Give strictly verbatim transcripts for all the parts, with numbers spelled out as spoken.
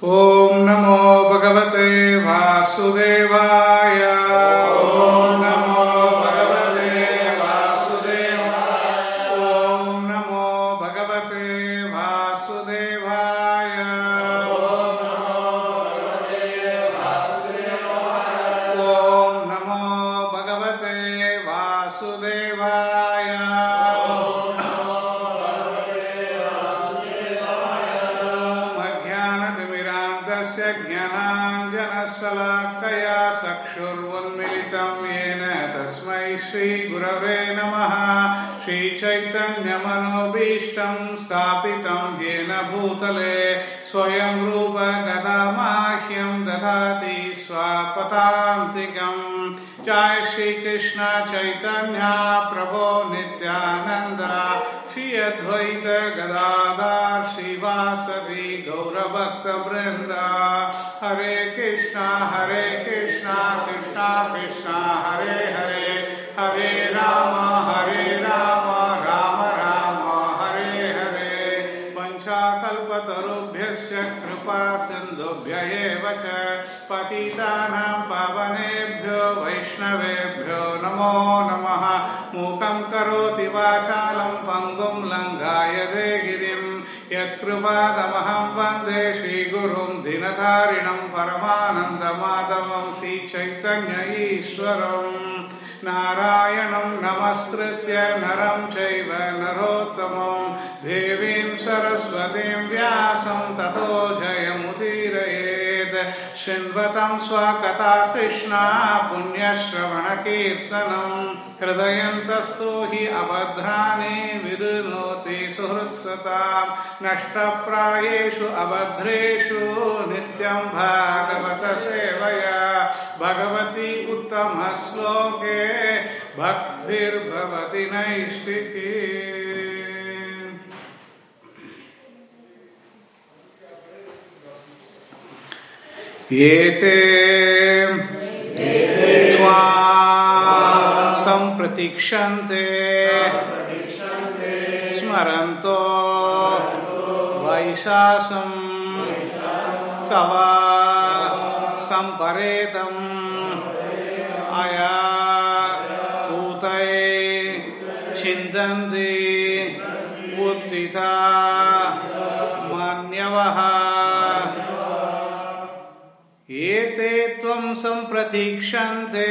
ओम नमो भगवते वासुदेवाय। ओम नमो भगवते वासुदेवाय। ओम नमो भगवते वासुदेवाय। ओम नमो भगवते वासुदेवाय। ज्ञानाञ्जनशलाकया चक्षुरुन्मीलितं येन तस्मै श्रीगुरवे नमः। श्रीचैतन्यमनोभीष्टं स्थापितं येन भूतले स्वयं रूप कदा मह्यं ददाति स्वापदान्तिकम्। जय श्री कृष्ण चैतन्य प्रभो नित्यानंद श्री अद्वैत गदाधर श्रीवासदि गौरभक्त वृंद। हरे कृष्णा हरे कृष्णा कृष्णा कृष्णा हरे हरे, हरे राम हरे राम राम राम हरे हरे। वंशाकल्पतरुभ्यश्च कृपा सिन्धुभ्य एव च पतितानां पावनेभ्यो वैष्णवेभ्यो नमो नमः। मूकं करोति वाचालं पङ्गुं लङ्घायते गिरिं यत्कृपातमहं वन्दे श्रीगुरुं दीनतारिणं परमानन्दमाधवं श्रीचैतन्य ईश्वरम्। नारायणं नमस्कृत्य नरं चैव नरोत्तमं देवीं सरस्वतीं व्यासं ततो जयमुदीरयेत्। शृण्वतं स्वकथा कृष्णा पुण्यश्रवणकीर्तनं हृदयन्तस्तु हि अभद्राणि विदुनोति सुहृत्सतां। नष्टप्रायेषु अभद्रेषु नित्यं भागवत सेवया भगवती उत्तमश्लोके भक्तिर्भवति नैष्ठिकी। एते त्वां सम्प्रतीक्षन्ते स्मरन्तो वैशासं तव सम्परेतम् अया पूतये छिन्दन्ति उत्थिता मन्यवः। एते त्वं सम्प्रतीक्षन्ते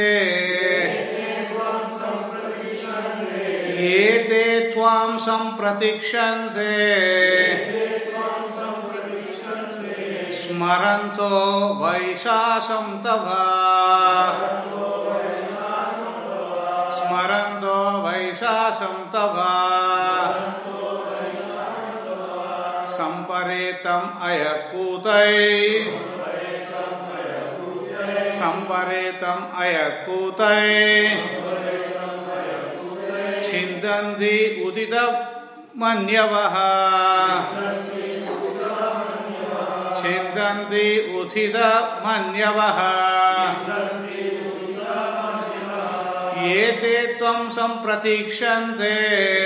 एते त्वां सम्प्रतीक्षन्ते स्मरन्तो वैशासं तव स्मरन्तो वैशासं तव सम्परेतम् अयकूतये सम्परेतम् अयकूतये छिन्दन्ति उदितमन्यवः छिन्दन्ति उदितमन्यवः। एते त्वं सम्प्रतीक्षन्ते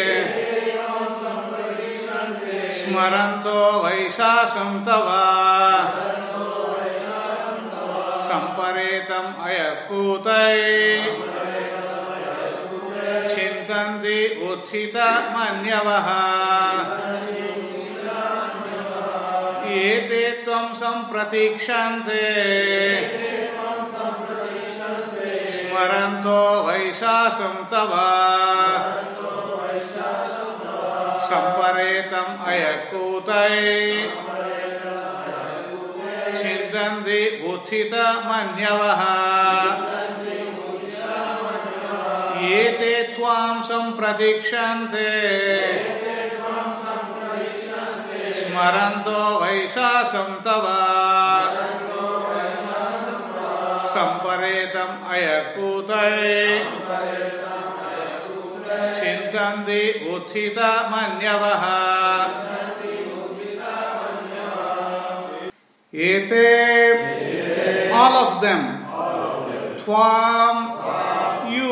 स्मरन्तो वैशासं तव सम्परेतम् अयकूतये छिन्दन्ति उत्थितमन्यवः। एते त्वं सम्प्रतीक्षन्ते स्मरन्तो वैशासं तव सम्परेतम् अयकूतये छिन्दन्ति उत्थितमन्यवः। एते त्वां सम्प्रतीक्षन्ते स्मरन्तो वैशासं तव सम्परेतम् अयकूतये छिन्दन्ति उत्थितमन्यवः। एते all of them त्वां you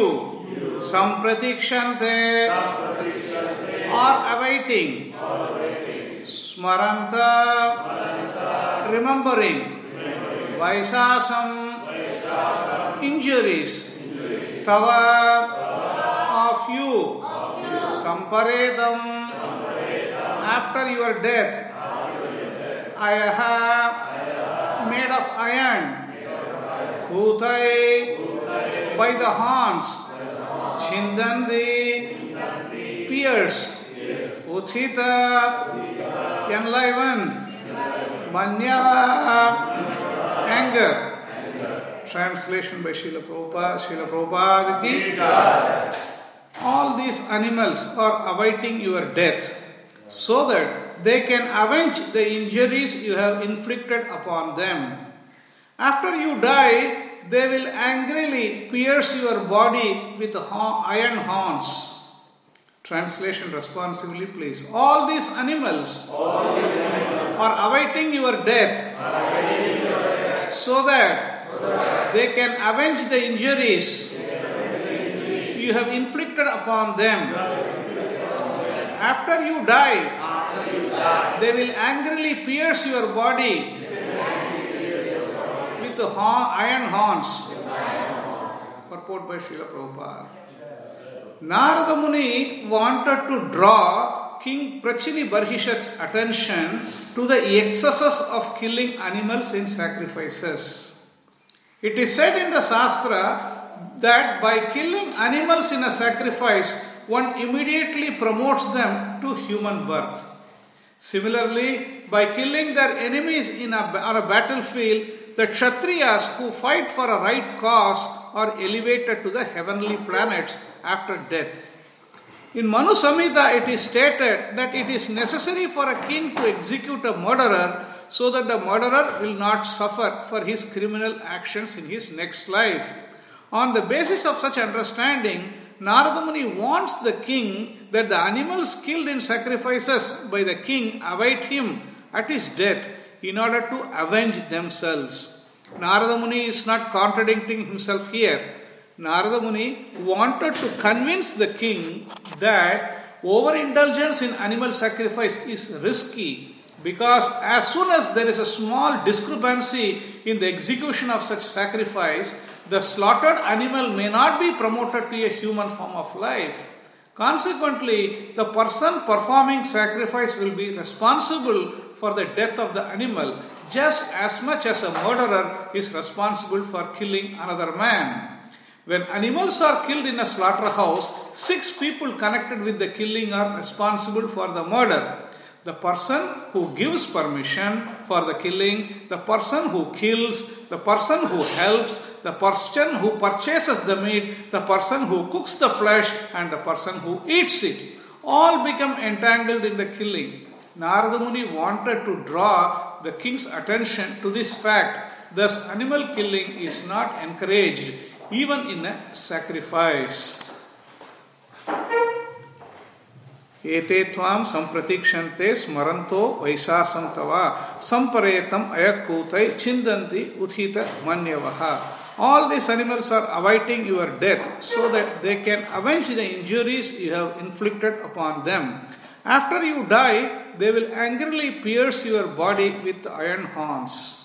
सम्प्रतीक्षन्ते are awaiting Smaranta, remembering. Vaisasam, injuries. Tava, of you. Samparedam, after your death. Ayaha, made of iron. Bhutai, by the horns. Chindandi, pierce. Uthita, enliven. Manyava, anger. Translation by Srila Prabhupada. Srila Prabhupada ki. All these animals are awaiting your death so that they can avenge the injuries you have inflicted upon them. After you die, they will angrily pierce your body with iron horns. Translation responsibly, please. All these animals, All these animals are awaiting your death, awaiting your death so, that so that they can avenge the injuries you have inflicted upon them. After you die, After you die they will angrily pierce your body with the iron horns. Purport by Srila Prabhupada. Narada Muni wanted to draw King Prachini Barhishat's attention to the excesses of killing animals in sacrifices. It is said in the Shastra that by killing animals in a sacrifice, one immediately promotes them to human birth. Similarly, by killing their enemies in a, on a battlefield, the Kshatriyas who fight for a right cause are elevated to the heavenly planets after death. In Manu Samhita, it is stated that it is necessary for a king to execute a murderer so that the murderer will not suffer for his criminal actions in his next life. On the basis of such understanding, Narada Muni warns the king that the animals killed in sacrifices by the king await him at his death in order to avenge themselves. Narada Muni is not contradicting himself here. Narada Muni wanted to convince the king that overindulgence in animal sacrifice is risky, because as soon as there is a small discrepancy in the execution of such sacrifice, the slaughtered animal may not be promoted to a human form of life. Consequently, the person performing sacrifice will be responsible for the death of the animal just as much as a murderer is responsible for killing another man. When animals are killed in a slaughterhouse, six people connected with the killing are responsible for the murder. The person who gives permission for the killing, the person who kills, the person who helps, the person who purchases the meat, the person who cooks the flesh, and the person who eats it. All become entangled in the killing. Narada Muni wanted to draw the king's attention to this fact. Thus, animal killing is not encouraged even in a sacrifice. Ete tvam sampratikshante smaranto vaisasam tava samparetam ayakutai chindanti uthita manyavaha. All these animals are awaiting your death so that they can avenge the injuries you have inflicted upon them. After you die, they will angrily pierce your body with iron horns.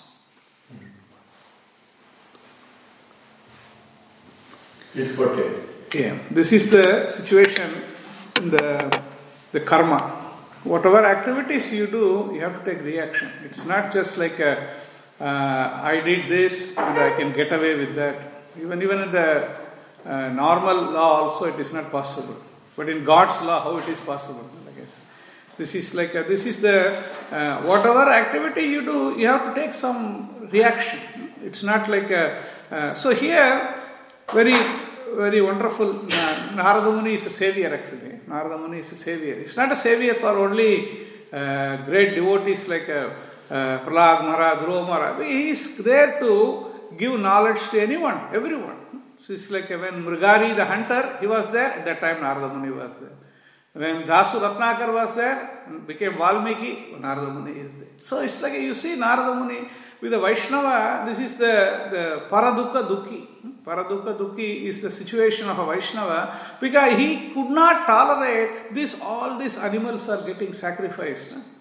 Yeah, this is the situation in the, the karma. Whatever activities you do, you have to take reaction. It's not just like a, uh, I did this and I can get away with that. Even, even in the uh, normal law also it is not possible. But in God's law, how it is possible? I guess this is like a, this is the uh, whatever activity you do, you have to take some reaction. It's not like a uh, so here very very wonderful. Narada Muni is a savior actually. Narada Muni is a savior. It's not a savior for only uh, great devotees like uh, uh, Prahlad Maharaj, Dhruva Maharaj. He is there to give knowledge to anyone, everyone. So it's like when Mrigari the hunter, he was there, at that time Narada Muni was there. When Dasu Ratnakar was there, became Valmiki, Narada Muni is there. So it's like you see Narada Muni with the Vaishnava, this is the, the Paradukha Dukhi. Paradukha Dukhi is the situation of a Vaishnava because he could not tolerate this, all these animals are getting sacrificed.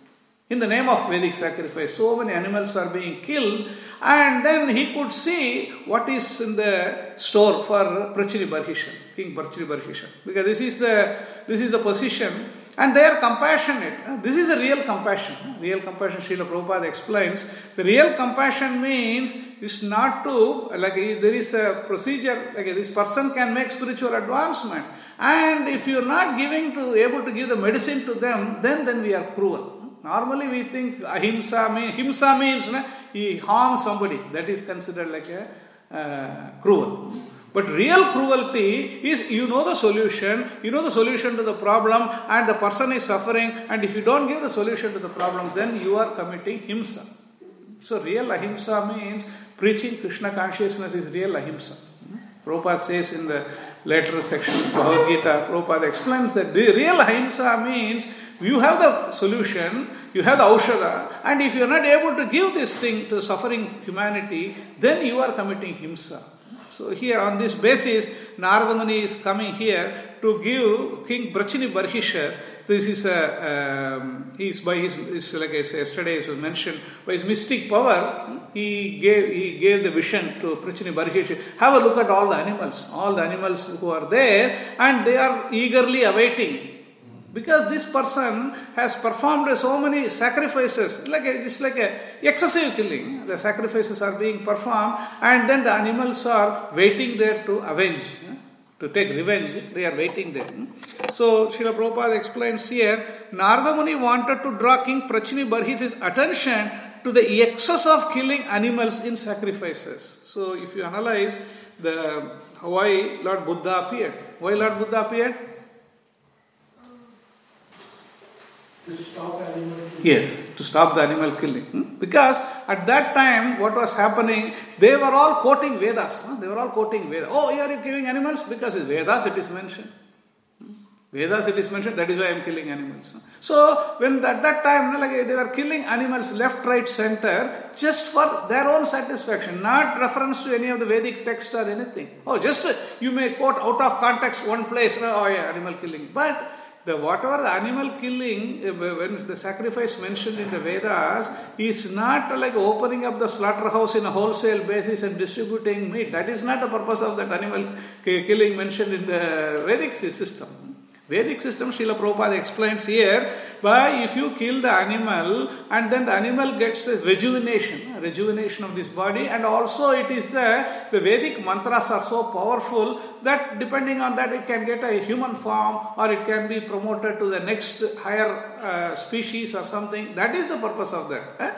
In the name of Vedic sacrifice, so many animals are being killed, and then he could see what is in the store for Prachini Barhishan, King Prachini Barhishan, because this is the this is the position, and they are compassionate. This is a real compassion. Real compassion, Srila Prabhupada explains. The real compassion means it's not to, like there is a procedure, like this person can make spiritual advancement, and if you are not giving to able to give the medicine to them, then then we are cruel. Normally we think ahimsa means, himsa means na, he harms somebody. That is considered like a uh, cruel. But real cruelty is you know the solution, you know the solution to the problem, and the person is suffering, and if you don't give the solution to the problem, then you are committing himsa. So real ahimsa means preaching Krishna consciousness is real ahimsa. Prabhupada says in the later section of Bhagavad Gita, Prabhupada explains that the real ahimsa means you have the solution, you have the aushadha, and if you are not able to give this thing to suffering humanity, then you are committing himsa. So here on this basis, Narada Muni is coming here to give King Prachini Barhisha. This is a, um, he is by his, his, like I said, yesterday it was mentioned, by his mystic power, he gave he gave the vision to Prachini Barhisha. Have a look at all the animals, all the animals who are there, and they are eagerly awaiting. Because this person has performed so many sacrifices, like a, it's like a excessive killing. The sacrifices are being performed, and then the animals are waiting there to avenge, to take revenge. They are waiting there. So Srila Prabhupada explains here, Narada Muni wanted to draw King Prachini Barhisha's attention to the excess of killing animals in sacrifices. So if you analyze the why Lord Buddha appeared, why Lord Buddha appeared? To stop animal killing. Yes, to stop the animal killing. Hmm? Because at that time, what was happening, they were all quoting Vedas. Huh? They were all quoting Vedas. Oh, are you killing animals? Because in Vedas it is mentioned. Hmm? Vedas it is mentioned, that is why I am killing animals. Huh? So, when at that time, like, they were killing animals left, right, center, just for their own satisfaction, not reference to any of the Vedic text or anything. Oh, just uh, you may quote out of context one place, oh yeah, animal killing. But The whatever the animal killing, when the sacrifice mentioned in the Vedas, is not like opening up the slaughterhouse in a wholesale basis and distributing meat. That is not the purpose of that animal killing mentioned in the Vedic system. Vedic system, Srila Prabhupada explains here, by if you kill the animal and then the animal gets a rejuvenation, rejuvenation of this body, and also it is the, the Vedic mantras are so powerful that depending on that it can get a human form or it can be promoted to the next higher uh, species or something. That is the purpose of that. Eh?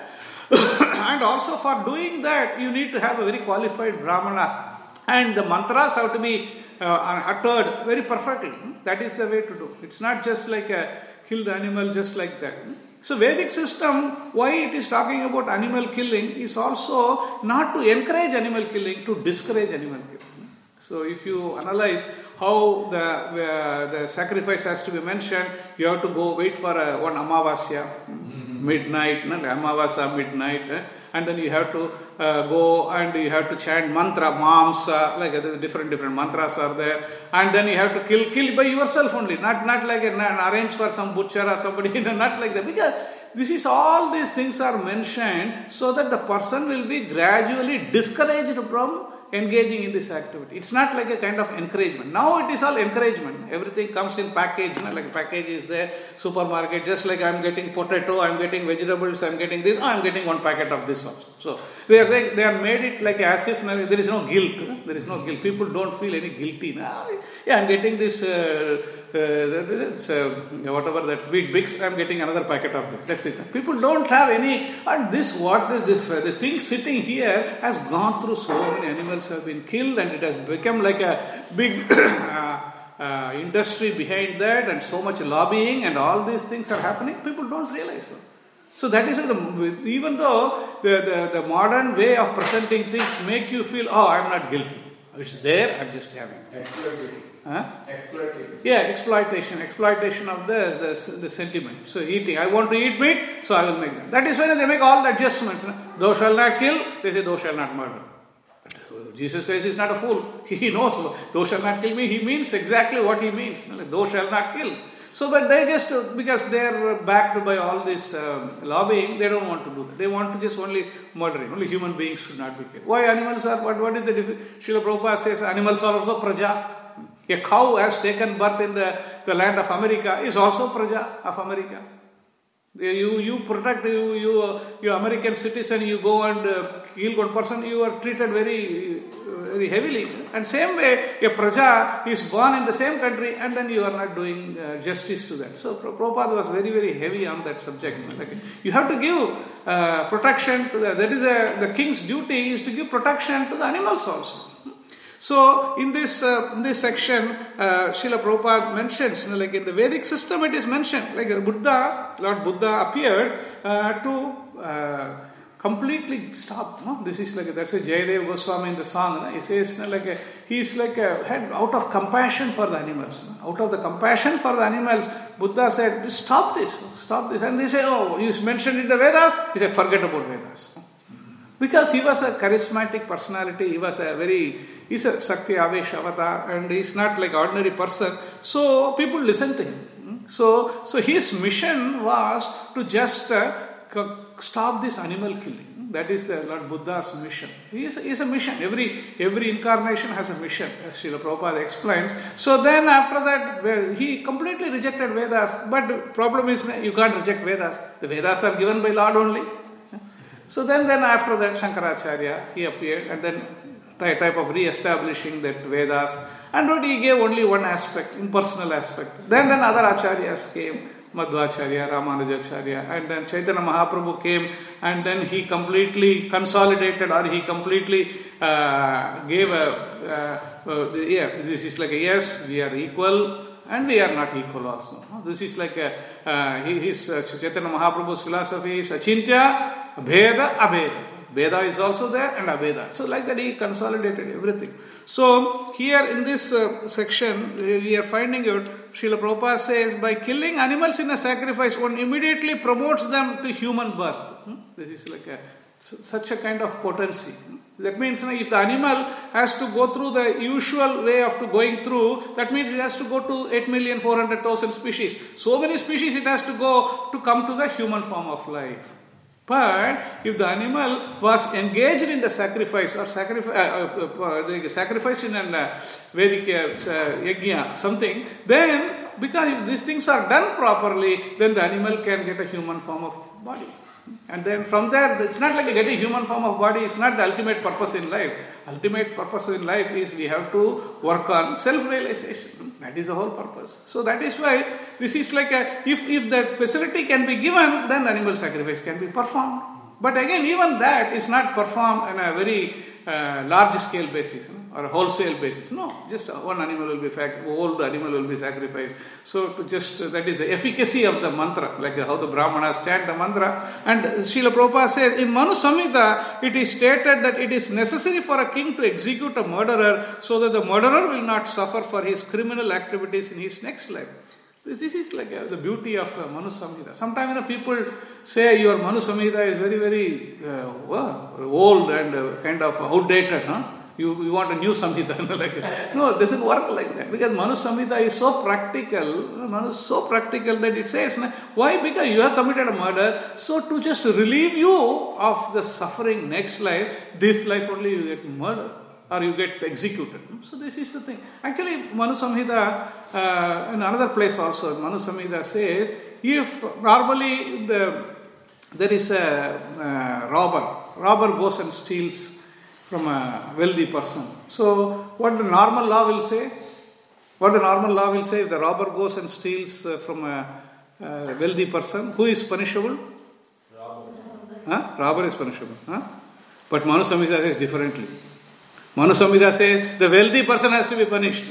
And also for doing that you need to have a very qualified Brahmana, and the mantras have to be Uh, uttered very perfectly. That is the way to do. It's not just like a kill the animal just like that. So Vedic system, why it is talking about animal killing, is also not to encourage animal killing, to discourage animal killing. So if you analyze how the uh, the sacrifice has to be mentioned, you have to go wait for uh, one Amavasya, mm-hmm. midnight, no? Amavasya midnight, eh? And then you have to uh, go and you have to chant mantra, mamsa, like uh, different different mantras are there, and then you have to kill kill by yourself only, not not like an, an arrange for some butcher or somebody, not like that, because this is all these things are mentioned so that the person will be gradually discouraged from engaging in this activity. It's not like a kind of encouragement. Now it is all encouragement. Everything comes in package, you know, like package is there, supermarket, just like I'm getting potato, I'm getting vegetables, I'm getting this, oh, I'm getting one packet of this also. So they are, they, they are made it like as if no, there is no guilt. There is no guilt. People don't feel any guilty. No? Yeah, I'm getting this, uh, uh, it's, uh, whatever that wheat bix, I'm getting another packet of this. That's it. People don't have any, and this what the, the, the thing sitting here has gone through so many animals have been killed, and it has become like a big uh, uh, industry behind that, and so much lobbying and all these things are happening. People don't realize so. So that is why the, even though the, the, the modern way of presenting things make you feel, oh, I'm not guilty. It's there, I'm just having it. Exploitation. Huh? Exploitation. Yeah, exploitation. Exploitation of the, the, the sentiment. So eating, I want to eat meat, so I will make that. That is when they make all the adjustments. No? Thou shalt not kill, they say thou shalt not murder. Jesus Christ is not a fool. He knows, thou shalt not kill me. He means exactly what he means. Thou shalt not kill. So, but they just, because they are backed by all this uh, lobbying, they don't want to do that. They want to just only murdering. Only human beings should not be killed. Why animals are, what, what is the difference? Srila Prabhupada says animals are also praja. A cow has taken birth in the, the land of America, is also praja of America. You you protect, you you uh, you American citizen, you go and uh, kill one person, you are treated very very heavily. And same way, a praja is born in the same country, and then you are not doing uh, justice to that. So Prabhupada was very very heavy on that subject. Like, you have to give uh, protection to the, that is a, the king's duty is to give protection to the animals also. So, in this uh, in this section, uh, Srila Prabhupada mentions, you know, like in the Vedic system, it is mentioned, like Buddha, Lord Buddha appeared uh, to uh, completely stop. No? This is like, that's why Jayadev Goswami in the song, no? He says, you know, like a, he is like a, had out of compassion for the animals. No? Out of the compassion for the animals, Buddha said, stop this, stop this. And they say, oh, you mentioned in the Vedas. He said, forget about Vedas. Because he was a charismatic personality, he was a very, he's a Sakti Avesh avatar, and he's not like ordinary person. So people listen to him. So, so his mission was to just uh, stop this animal killing. That is the Lord Buddha's mission. He is, he is a mission. Every every incarnation has a mission, as Srila Prabhupada explains. So then after that, well, he completely rejected Vedas. But the problem is, you can't reject Vedas. The Vedas are given by Lord only. So then, then after that, Shankaracharya, he appeared, and then type of re-establishing that Vedas, and but he gave only one aspect, impersonal aspect. Then, then other acharyas came, Madhvacharya, Ramanujacharya, and then Chaitanya Mahaprabhu came, and then he completely consolidated, or he completely uh, gave a, uh, uh, yeah, this is like a yes, we are equal, and we are not equal also. This is like a, uh, his uh, Chaitanya Mahaprabhu's philosophy is Achintya, Abheda, Abheda. Veda is also there and Abheda. So like that he consolidated everything. So here in this uh, section we are finding out, Srila Prabhupada says, by killing animals in a sacrifice, one immediately promotes them to human birth. Hmm? This is like a, such a kind of potency. That means, you know, if the animal has to go through the usual way of to going through, that means it has to go to eight million four hundred thousand species. So many species it has to go to come to the human form of life. But if the animal was engaged in the sacrifice or sacrifice, uh, uh, uh, sacrifice in a uh, Vedic uh, yajna, something, then because if these things are done properly, then the animal can get a human form of body. And then from there, it's not like getting human form of body, it's not the ultimate purpose in life. Ultimate purpose in life is we have to work on self-realization. That is the whole purpose. So that is why this is like a, if, if that facility can be given, then animal sacrifice can be performed. But again, even that is not performed on a very uh, large scale basis, you know, or a wholesale basis. No, just one animal will be, fact, old animal will be sacrificed. So to just, uh, that is the efficacy of the mantra, like how the Brahmanas chant the mantra. And Srila Prabhupada says, in Manu Samhita, it is stated that it is necessary for a king to execute a murderer so that the murderer will not suffer for his criminal activities in his next life. This is like uh, the beauty of uh, Manu Samhita. Sometimes, you know, people say your Manu Samhita is very, very uh, well, old and uh, kind of outdated. Huh? You, you want a new Samhita. Like, no, it doesn't work like that. Because Manu Samhita is so practical. Manu is so practical that it says, why? Because you have committed a murder. So to just relieve you of the suffering next life, this life only you get murdered. Or you get executed. So this is the thing. Actually, Manu Samhita, uh, in another place also, Manu Samhita says, if normally the, there is a uh, robber, robber goes and steals from a wealthy person. So what the normal law will say? What the normal law will say, if the robber goes and steals uh, from a uh, wealthy person, who is punishable? Robber. Huh? Robber is punishable. Huh? But Manu Samhita says differently. Manu Samhita says the wealthy person has to be punished.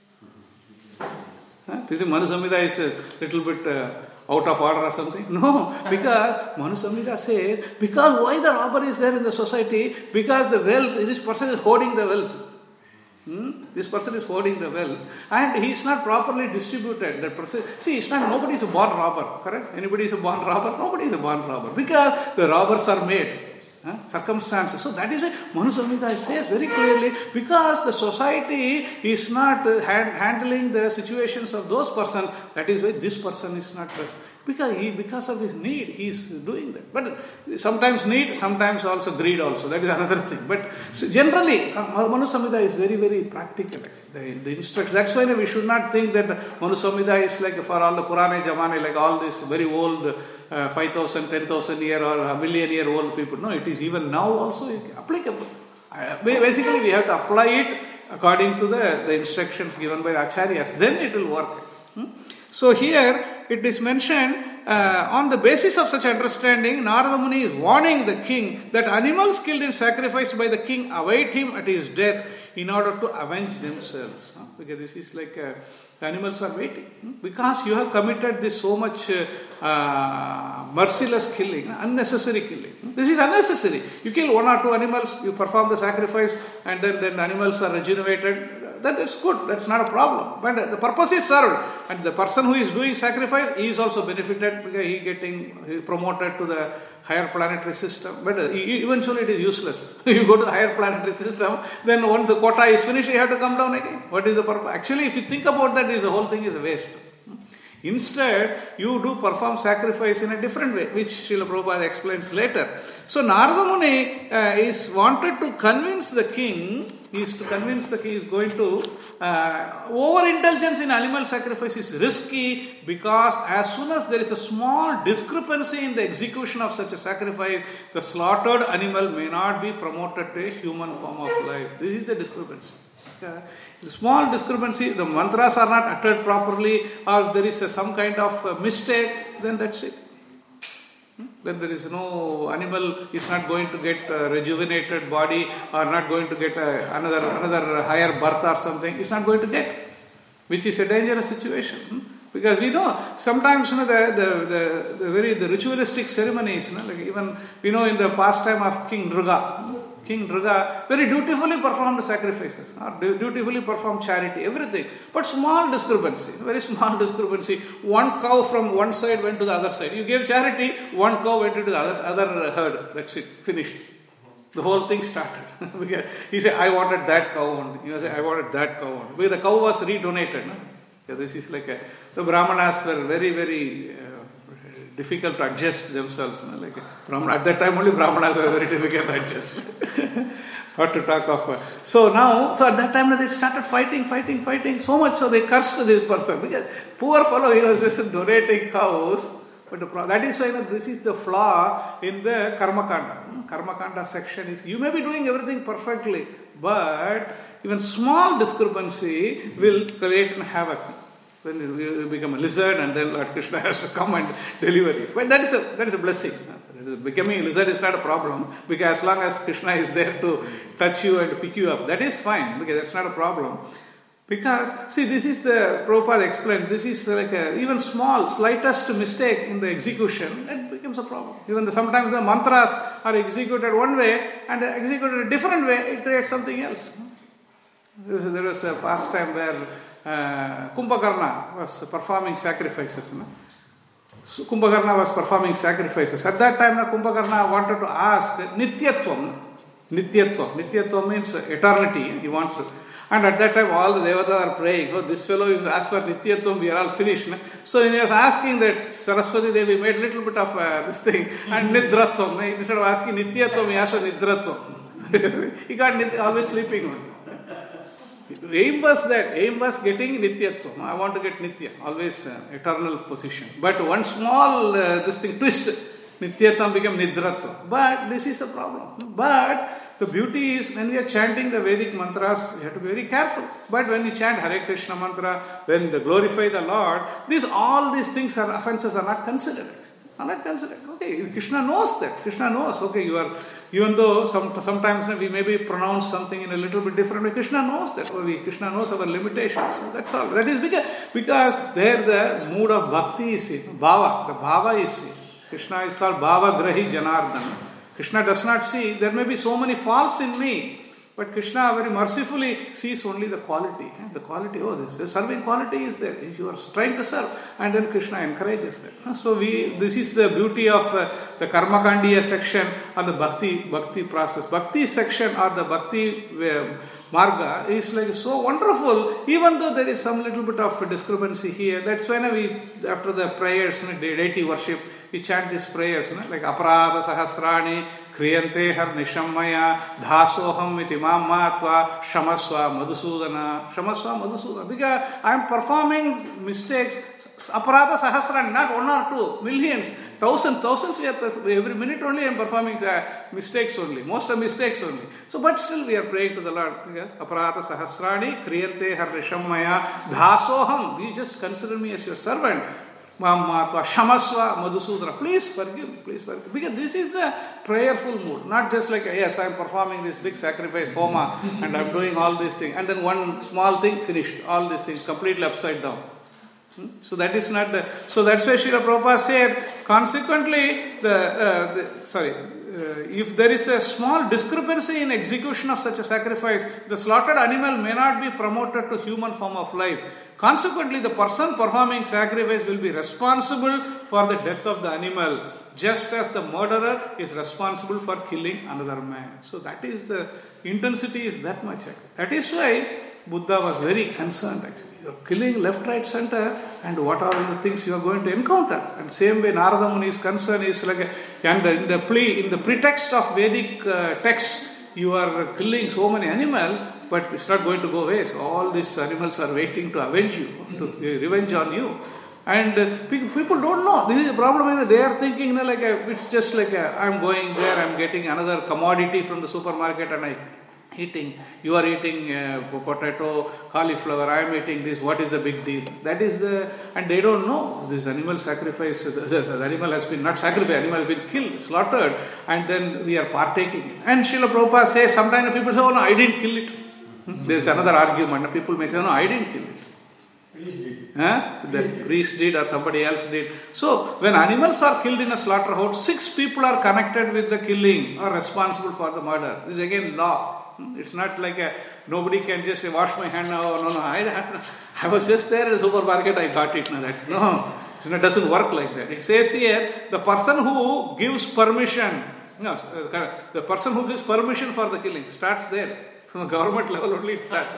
Huh? Do you think Manu Samhita is a little bit uh, out of order or something? No, because Manu Samhita says, because why the robber is there in the society? Because the wealth, this person is hoarding the wealth. Hmm? This person is hoarding the wealth and he is not properly distributed. That person, see, it's not, nobody is a born robber, correct? Anybody is a born robber? Nobody is a born robber because the robbers are made. Huh? Circumstances. So that is why Manu Samhita says very clearly, because the society is not uh, hand, handling the situations of those persons, that is why this person is not present. Because he, because of his need, he is doing that. But sometimes need, sometimes also greed also. That is another thing. But so generally, uh, Manu Samhita is very, very practical. The, the instruction. That's why we should not think that Manu Samhita is like for all the Purana Jamane, like all this very old uh, five thousand, ten thousand year or a million year old people. No, it is even now also applicable. Uh, basically, we have to apply it according to the, the instructions given by the Acharyas. Then it will work. Hmm? So here it is mentioned, uh, on the basis of such understanding, Narada Muni is warning the king that animals killed in sacrifice by the king await him at his death in order to avenge themselves. Huh? Because this is like uh, the animals are waiting. Hmm? Because you have committed this so much uh, uh, merciless killing, unnecessary killing. Hmm? This is unnecessary. You kill one or two animals, you perform the sacrifice, and then, then the animals are regenerated. That is good, that's not a problem. But the purpose is served, and the person who is doing sacrifice, he is also benefited because he getting he promoted to the higher planetary system. But eventually it is useless. You go to the higher planetary system, then once the quota is finished, you have to come down again. What is the purpose? Actually, if you think about that, is the whole thing is a waste. Instead, you do perform sacrifice in a different way, which Srila Prabhupada explains later. So Narada Muni uh, is wanted to convince the king, he is to convince the king is going to, uh, over-indulgence in animal sacrifice is risky, because as soon as there is a small discrepancy in the execution of such a sacrifice, the slaughtered animal may not be promoted to a human form of life. This is the discrepancy. Uh, small discrepancy, the mantras are not uttered properly, or there is a, some kind of uh, mistake, then that's it. Hmm? Then there is no animal is not going to get a rejuvenated body, or not going to get a, another another higher birth or something. It's not going to get, which is a dangerous situation. Hmm? Because we know sometimes, you know, the, the, the, the very the ritualistic ceremonies, you know, like even we know in the pastime of King Durga. King Durga very dutifully performed sacrifices, or dutifully performed charity, everything. But small discrepancy, very small discrepancy. One cow from one side went to the other side. You gave charity, one cow went into the other, other herd. That's it, finished. The whole thing started. He said, I wanted that cow only. You know, I wanted that cow only. Because the cow was redonated. No? Yeah, this is like a, the Brahmanas were very, very... Uh, difficult to adjust themselves. You know, like Brahmana, at that time only Brahmanas were very difficult to adjust. What to talk of. Uh, so now, so at that time they started fighting, fighting, fighting, so much so they cursed this person. Because poor fellow, he was just donating cows. But the, that is why, you know, this is the flaw in the Karma Kanda. Karma Kanda section is, you may be doing everything perfectly, but even small discrepancy will create havoc. Then you become a lizard, and then Lord Krishna has to come and deliver you. But that is a that is a blessing. Becoming a lizard is not a problem, because as long as Krishna is there to touch you and pick you up, that is fine, because that's not a problem. Because, see, this is the Prabhupada explained, this is like a even small, slightest mistake in the execution, that becomes a problem. Even the, sometimes the mantras are executed one way and executed a different way, it creates something else. There was, there was a pastime where Uh, Kumbhakarna was performing sacrifices. No? So Kumbhakarna was performing sacrifices. At that time, no, Kumbhakarna wanted to ask Nityatvam. Nityatvam. Nityatvam means eternity. He wants to. And at that time, all the Devatas are praying. Oh, this fellow is asked for Nityatvam, we are all finished. No? So he was asking that Saraswati Devi made a little bit of uh, this thing. And Nidratvam. Instead of asking Nityatvam, he asked for Nidratvam. He got nit- always sleeping on. Aim was that, aim was getting Nityatvam. I want to get Nitya, always uh, eternal position. But one small, uh, this thing, twist, Nityatvam became Nidratvam. But this is a problem. But the beauty is, when we are chanting the Vedic mantras, we have to be very careful. But when we chant Hare Krishna mantra, when we glorify the Lord, these, all these things are offenses are not considered. Are not considered. Okay, Krishna knows that. Krishna knows. Okay, you are, even though some, sometimes we maybe pronounce something in a little bit different way, Krishna knows that. Oh, we, Krishna knows our limitations. So that's all. That is because, because there the mood of bhakti is in. Bhava. The bhava is in. Krishna is called Bhava Grahi Janardana. Krishna does not see, there may be so many faults in me, But Krishna very mercifully sees only the quality. The quality, oh, this the serving quality is there. You are trying to serve, and then Krishna encourages that. So we, this is the beauty of uh, the Karmakandiya section or the Bhakti Bhakti process. Bhakti section or the Bhakti uh, Marga is like so wonderful, even though there is some little bit of discrepancy here. That's when we, after the prayers, you know, deity worship, we chant these prayers, you know, like Aparada Sahasrani, Kriyante Har Nishammaya, Dhasoham iti Mammatva, Shamaswa Madhusudana, Shamaswa Madhusudana. Because I am performing mistakes, Aparada Sahasrani, not one or two, millions, thousands, thousands, we are perf- every minute only I am performing uh, mistakes only, most are mistakes only. So, but still we are praying to the Lord. Because Aparada Sahasrani, Kriyante Har Nishammaya, Dhasoham, you just consider me as your servant. Mammatva, Shamaswa, Madhusudana. Please forgive, please forgive. Because this is a prayerful mood. Not just like, yes, I am performing this big sacrifice, Homa, and I am doing all these things. And then one small thing finished. All these things completely upside down. So that is not the... So that's why Srila Prabhupada said, consequently, the, uh, the sorry, uh, if there is a small discrepancy in execution of such a sacrifice, the slaughtered animal may not be promoted to human form of life. Consequently, the person performing sacrifice will be responsible for the death of the animal, just as the murderer is responsible for killing another man. So that is the intensity is that much. That is why Buddha was very concerned actually. You're killing left, right, center, and what are the things you are going to encounter? And same way Narada Muni's concern is like, a, and in the plea, in the pretext of Vedic uh, text, you are killing so many animals, but it's not going to go away. So all these animals are waiting to avenge you, to uh, revenge on you. And uh, people don't know. This is the problem. Is they are thinking, you know, like a, it's just like a, I'm going there, I'm getting another commodity from the supermarket, and I eating. You are eating uh, potato, cauliflower. I am eating this. What is the big deal? That is the, and they don't know this animal sacrifice. The animal has been not sacrificed. Animal has been killed, slaughtered, and then we are partaking. And Srila Prabhupada says sometimes people say, "Oh no, I didn't kill it." Hmm? There is another argument. People may say, "No, I didn't kill it." Huh? The priest did or somebody else did. So, when animals are killed in a slaughterhouse, six people are connected with the killing or responsible for the murder. This is again law. It's not like a, nobody can just say, wash my hand now. No, no, I, I was just there in the supermarket, I got it. No, that's, no, it doesn't work like that. It says here, the person who gives permission, no, the person who gives permission for the killing starts there. From the government level only it starts.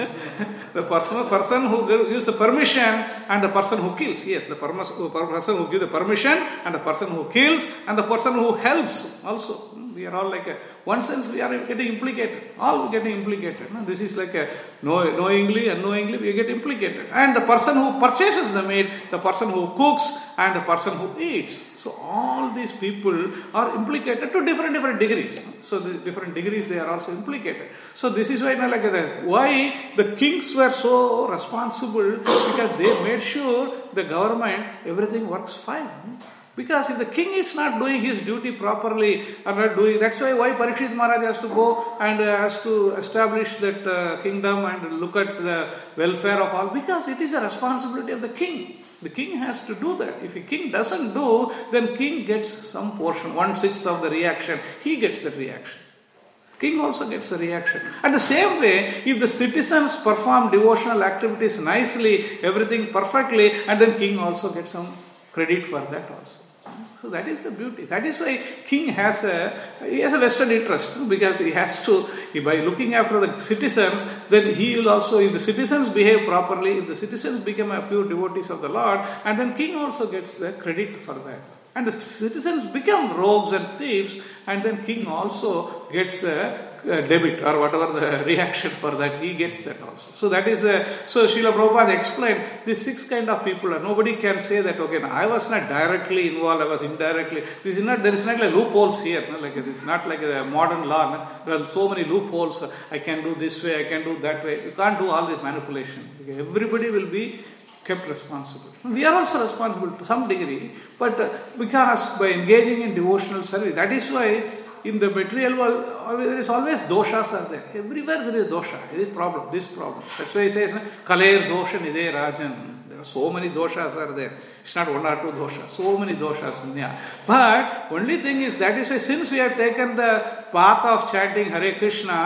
The person, person who gives the permission and the person who kills. Yes, the person who gives the permission and the person who kills and the person who helps also. We are all like a, one sense we are getting implicated. All getting implicated. No? This is like a knowingly, unknowingly we get implicated. And the person who purchases the meat, the person who cooks and the person who eats. So all these people are implicated to different different degrees. So the different degrees they are also implicated. So this is why, like that, why the kings were so responsible, because they made sure the government everything works fine. Because if the king is not doing his duty properly, or not doing, that's why why Parikshit Maharaj has to go and uh, has to establish that uh, kingdom and look at the welfare of all, because it is a responsibility of the king. The king has to do that. If a king doesn't do, then king gets some portion, one sixth of the reaction. He gets that reaction. King also gets a reaction. And the same way, if the citizens perform devotional activities nicely, everything perfectly, and then king also gets some credit for that also. So that is the beauty. That is why king has a he has a vested interest, because he has to, by looking after the citizens, then he will also, if the citizens behave properly, if the citizens become a pure devotees of the Lord, and then king also gets the credit for that. And the citizens become rogues and thieves, and then king also gets a, a debit or whatever the reaction for that, he gets that also. So that is a, so Srila Prabhupada explained these six kind of people. Nobody can say that, okay, no, I was not directly involved, I was indirectly. This is not, there is not like loopholes here. No? Like it's not like a modern law. No? There are so many loopholes. I can do this way, I can do that way. You can't do all this manipulation. Okay? Everybody will be kept responsible. We are also responsible to some degree, but uh, because by engaging in devotional service, that is why in the material world there is always doshas are there. Everywhere there is dosha. This problem, this problem. That's why he says, Kaler dosha nide rajan. There are so many doshas are there. It's not one or two doshas. So many doshas in there. But only thing is, that is why since we have taken the path of chanting Hare Krishna,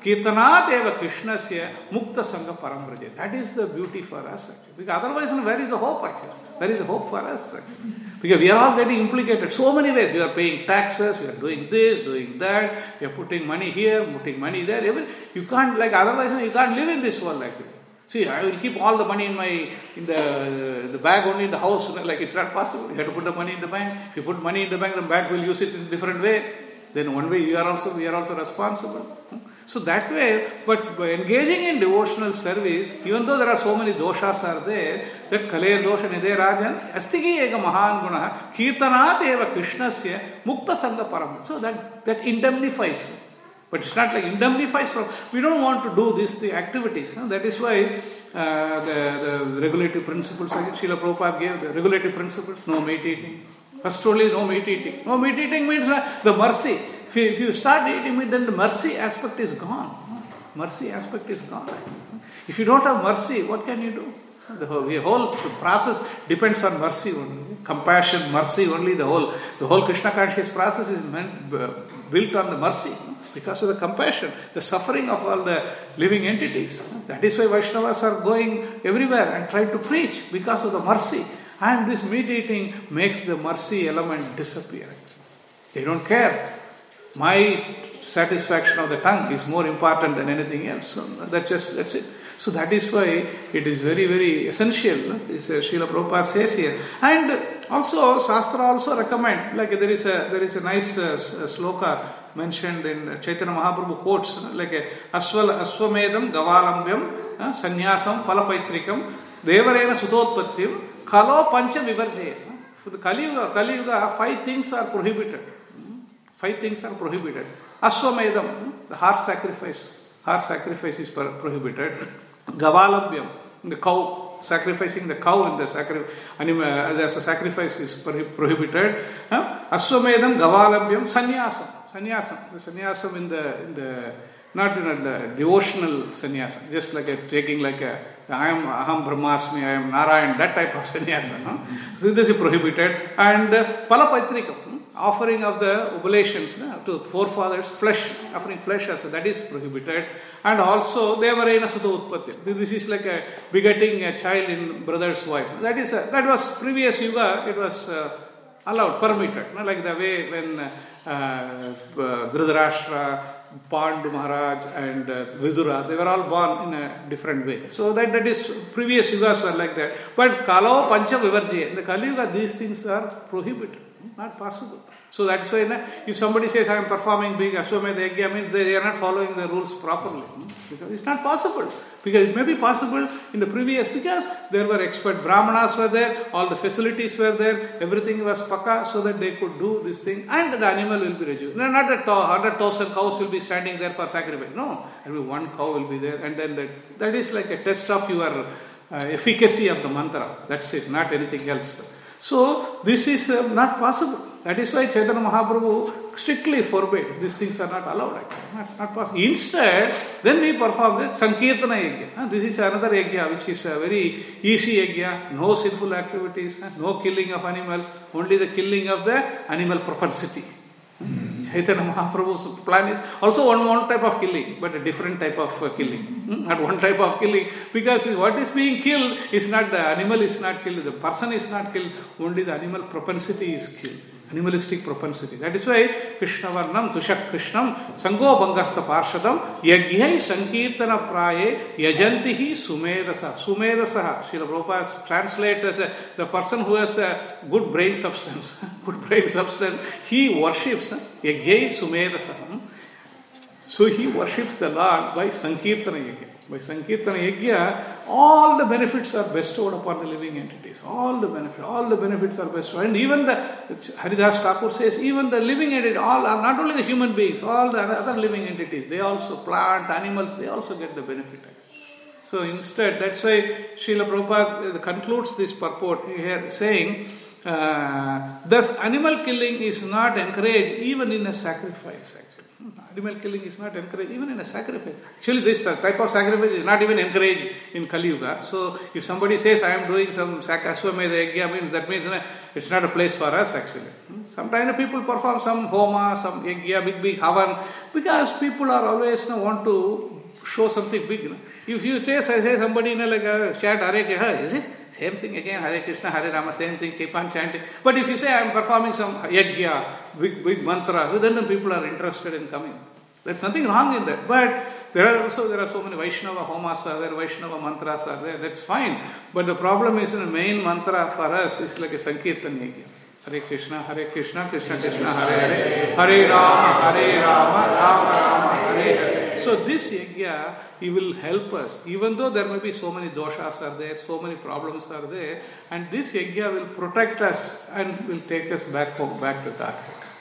Kirtanat eva Krishnasya mukta sangha param vraje. That is the beauty for us actually. Because otherwise, where is the hope actually? Where is the hope for us actually? Because we are all getting implicated so many ways. We are paying taxes, we are doing this, doing that, we are putting money here, putting money there. Even you can't, like, otherwise you can't live in this world actually. See, I will keep all the money in my in the the bag only in the house. Like, it's not possible. You have to put the money in the bank. If you put money in the bank, the bank will use it in a different way. Then one way you are also we are also responsible. So that way, but by engaging in devotional service, even though there are so many doshas are there, that kale dosha nide rajan astigi ega mahan guna kirtanat eva krishnasya mukta sangha param. So that that indemnifies. But it's not like indemnifies from. We don't want to do these the activities. No? That is why uh, the the regulative principles. Srila Prabhupada gave the regulative principles. No meat eating. First only no meat eating. No meat eating means uh, the mercy. If you, if you start eating meat, then the mercy aspect is gone. Mercy aspect is gone. If you don't have mercy, what can you do? The whole, the whole the process depends on mercy only. Compassion, mercy only. The whole the whole Krishna conscious process is meant, uh, built on the mercy. Because of the compassion, the suffering of all the living entities. That is why Vaishnavas are going everywhere and trying to preach, because of the mercy. And this meat eating makes the mercy element disappear. They don't care. My satisfaction of the tongue is more important than anything else. So that's just that's it. So that is why it is very, very essential. This uh, Srila Prabhupada says here. And also, Shastra also recommend, like there is a there is a nice uh, sloka mentioned in Chaitanya Mahaprabhu quotes, like a Aswal Aswamedam Gavalambhyam uh, Sannyasam Palapaitrikam Devarena Sutotpattyam Kalo Pancha Vivarjaya. For the Kali Yuga, Kali Yuga, five things are prohibited. Five things are prohibited. Aswamedam, the horse sacrifice. Horse sacrifice is prohibited. Gavalabhyam, the cow, sacrificing the cow in the sacri- animal, as a sacrifice is prohibited. Huh? Aswamedam, Gavalabhyam, Sannyasam. Sannyasam. The sannyasam in the, in the not in a devotional sannyasam, just like a, taking like a, I am Aham Brahmasmi, I am Narayan, that type of sannyasam. Huh? So this is prohibited. And uh, Palapaitrikam, offering of the oblations no, to forefathers, flesh, offering flesh as that is prohibited. And also Devarena Sutta Utpatti. This is like a begetting a child in brother's wife. That is a, that was previous yuga, it was uh, allowed, permitted. No? Like the way when uh, uh, Dhritarashtra, Pandu Maharaj and uh, Vidura, they were all born in a different way. So that, that is, previous yugas were like that. But Kalo Pancha Vivarjaya, in the Kali Yuga, these things are prohibited. Not possible. So that's why if somebody says I am performing big Ashwamedha Yajna, means they are not following the rules properly. Because it's not possible. Because it may be possible in the previous, because there were expert Brahmanas were there, all the facilities were there, everything was paka, so that they could do this thing, and the animal will be rejuvenated. No, not that one hundred thousand cows will be standing there for sacrifice. No, there will be one cow will be there, and then that, that is like a test of your uh, efficacy of the mantra. That's it, not anything else. So this is uh, not possible. That is why Chaitanya Mahaprabhu strictly forbade. These things are not allowed. Actually. Not, not possible. Instead, then we perform the Sankirtana Yajna. This is another Yajna which is a very easy Yajna. No sinful activities, no killing of animals, only the killing of the animal propensity. Hmm. Chaitanya Mahaprabhu's plan is also one, one type of killing, but a different type of uh, killing. Hmm? Not one type of killing, because what is being killed is not the animal is not killed, the person is not killed, only the animal propensity is killed. Animalistic propensity. That is why Krishna Varnam Tushak Krishnam Sango Bangasta Parshadam Yagyai Sankirtana Praye Yajantihi Sumedasa. Sumedasa. Srila Prabhupada translates as a, the person who has a good brain substance. Good brain substance. He worships Yagyai Sumedasa. So he worships the Lord by Sankirtana Yajna. By Sankirtana Yajna, all the benefits are bestowed upon the living entities. All the benefits, all the benefits are bestowed. And even the, Haridas Thakur says, even the living entities, all are not only the human beings, all the other living entities, they also, plant, animals, they also get the benefit. So instead, that's why Srila Prabhupada concludes this purport here saying, uh, thus animal killing is not encouraged even in a sacrifice actually. Animal killing is not encouraged even in a sacrifice. Actually, this type of sacrifice is not even encouraged in Kali Yuga. So, if somebody says, I am doing some Ashwamedha Yajna, I mean, that means it's not a place for us actually. Sometimes people perform some Homa, some Yajna, big, big Havan, because people are always you know, want to show something big. You know. If you say, say somebody you know, like a chant Hare Krishna, is it? Same thing again, Hare Krishna, Hare Rama, same thing, keep on chanting. But if you say, I am performing some yajna, big, big mantra, then the people are interested in coming. There's nothing wrong in that. But there are also, there are so many Vaishnava homas are there, Vaishnava mantras are there, that's fine. But the problem is, the main mantra for us is like a Sankirtan yajna. Hare Krishna, Hare Krishna, Krishna Krishna, Hare Hare, Hare Rama, Hare Rama, Rama Rama, Hare Hare. So this yajna, he will help us, even though there may be so many doshas are there, so many problems are there, and this yajna will protect us and will take us back home, back to God.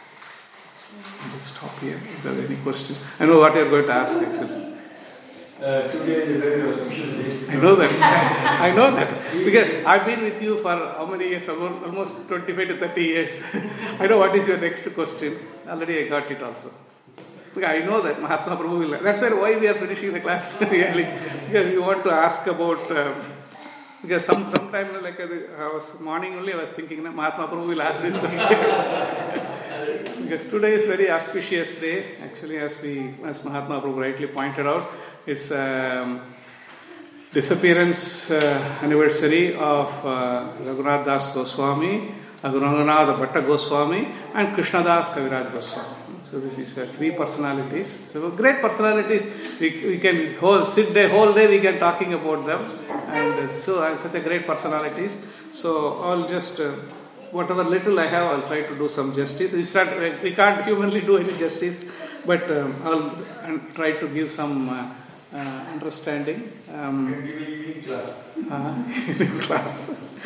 I'll stop here. If there are any questions, I know what you are going to ask actually. Uh, today is a very auspicious day. I know that. I know that. Because I've been with you for how many years? Almost twenty-five to thirty years. I know what is your next question. Already I got it also. Because I know that Mahatma Prabhu will. That's why we are finishing the class really. Because we want to ask about. Um, because some sometime like I was morning only I was thinking Mahatma Prabhu will ask this question. Because today is very auspicious day. Actually, as we as Mahatma Prabhu rightly pointed out. It's um, disappearance uh, anniversary of uh, Raghunath Das Goswami, Raghunath Bhatta Goswami, and Krishnadas Kaviraj Goswami. So this is uh, three personalities. So great personalities. We, we can whole, sit the whole day. We can talking about them, and uh, so uh, such a great personalities. So I'll just uh, whatever little I have, I'll try to do some justice. It's not, we can't humanly do any justice, but um, I'll and try to give some. Uh, Uh, understanding. Um, evening class. Uh, evening class.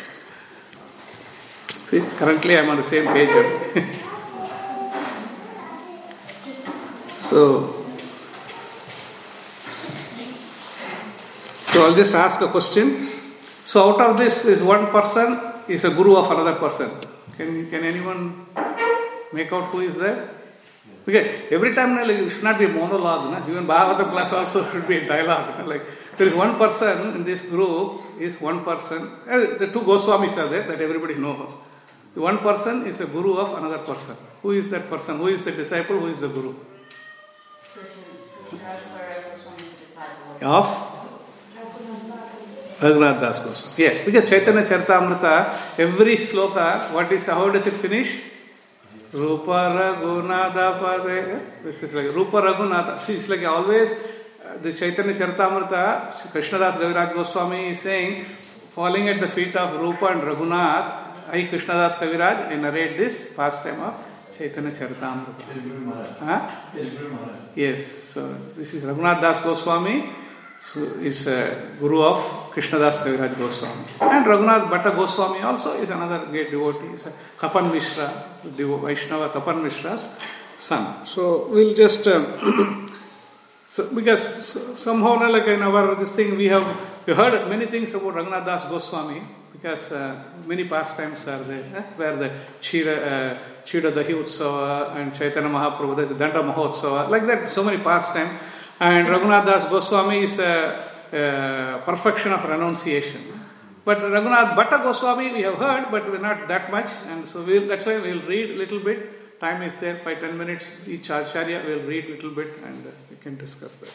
See, currently I'm on the same page. so, so I'll just ask a question. So out of this is one person is a guru of another person. Can can anyone make out who is there? Because every time like, it should not be a monologue. Na? Even Bhagavatam class also should be a dialogue. Na? Like there is one person in this group is one person. Uh, the two Goswamis are there that everybody knows. The one person is a guru of another person. Who is that person? Who is the disciple? Who is the guru? Of Raghunath Das Goswami. Yeah, because Chaitanya Charitamrita, every sloka, what is how does it finish? Rupa Raghunatha Pade. This is like Rupa Raghunatha. See, it's like always uh, the Chaitanya Charitamrita, Krishnadas Kaviraj Goswami is saying, falling at the feet of Rupa and Raghunath, I Krishnadas Kaviraj, I narrate this pastime of Chaitanya Charitamrita. Huh? Yes, so this is Raghunath Das Goswami, so is a guru of Krishnadas Kaviraj Goswami. And Raghunath Bhatta Goswami also is another great devotee. Is a Tapan Mishra, Vaishnava Tapan Mishra's son. So we'll just, um, so because so, somehow like in our this thing we have we heard many things about Raghunath Das Goswami because uh, many pastimes are there eh? Where the Chira, uh, Chira Dahi Utsava and Chaitanya Mahaprabhu, there's the Danda Mahotsava, like that, so many pastimes. And Raghunath Das Goswami is a, a perfection of renunciation. But Raghunath Bhatta Goswami we have heard, but we're not that much, and so we'll, that's why we'll read a little bit. Time is there, five ten minutes each acharya. We'll read a little bit and uh, we can discuss that.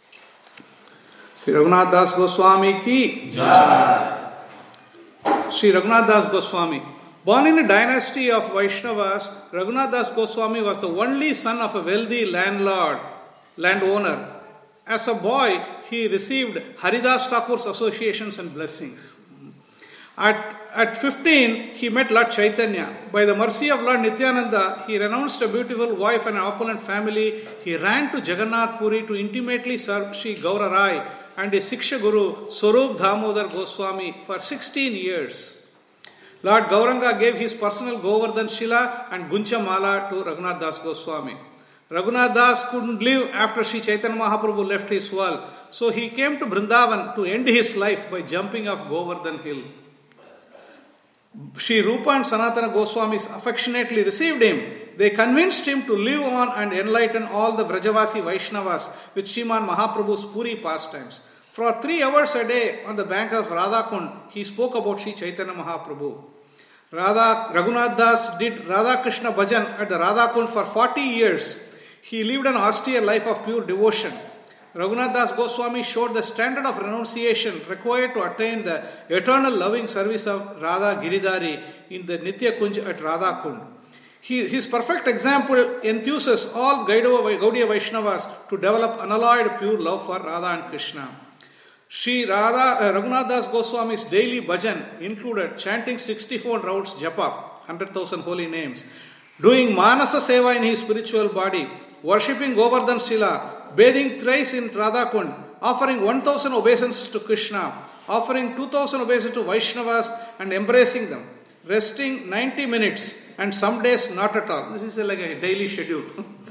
Sri Raghunath Das Goswami ki Jai. Sri Raghunath Das Goswami. Born in a dynasty of Vaishnavas, Raghunath Das Goswami was the only son of a wealthy landlord. landowner. As a boy, he received Haridas Thakur's associations and blessings. At, at fifteen, he met Lord Chaitanya. By the mercy of Lord Nityananda, he renounced a beautiful wife and an opulent family. He ran to Jagannath Puri to intimately serve Sri Gaura Rai and his Siksha Guru Swarup Damodar Goswami for sixteen years. Lord Gauranga gave his personal Govardhan Shila and Guncha Mala to Raghunath Das Goswami. Raghunath Das couldn't live after Sri Chaitanya Mahaprabhu left his world. So he came to Vrindavan to end his life by jumping off Govardhan hill. Sri Rupa and Sanatana Goswamis affectionately received him. They convinced him to live on and enlighten all the Vrajavasi Vaishnavas with Sriman Mahaprabhu's Puri pastimes. For three hours a day on the bank of Radhakund, he spoke about Sri Chaitanya Mahaprabhu. Radha Raghunath Das did Radha Krishna Bhajan at the Radhakund for forty years. He lived an austere life of pure devotion. Raghunath Das Goswami showed the standard of renunciation required to attain the eternal loving service of Radha Giridhari in the Nitya Kunj at Radhakund. He, his perfect example enthuses all Gaudiya Vaishnavas to develop unalloyed pure love for Radha and Krishna. Sri Radha, uh, Raghunath Das Goswami's daily bhajan included chanting sixty-four rounds japa, one hundred thousand holy names, doing manasa seva in his spiritual body, worshipping Govardhan Sila, bathing thrice in Radhakund, offering one thousand obeisances to Krishna, offering two thousand obeisances to Vaishnavas and embracing them, resting ninety minutes and some days not at all. This is like a daily schedule.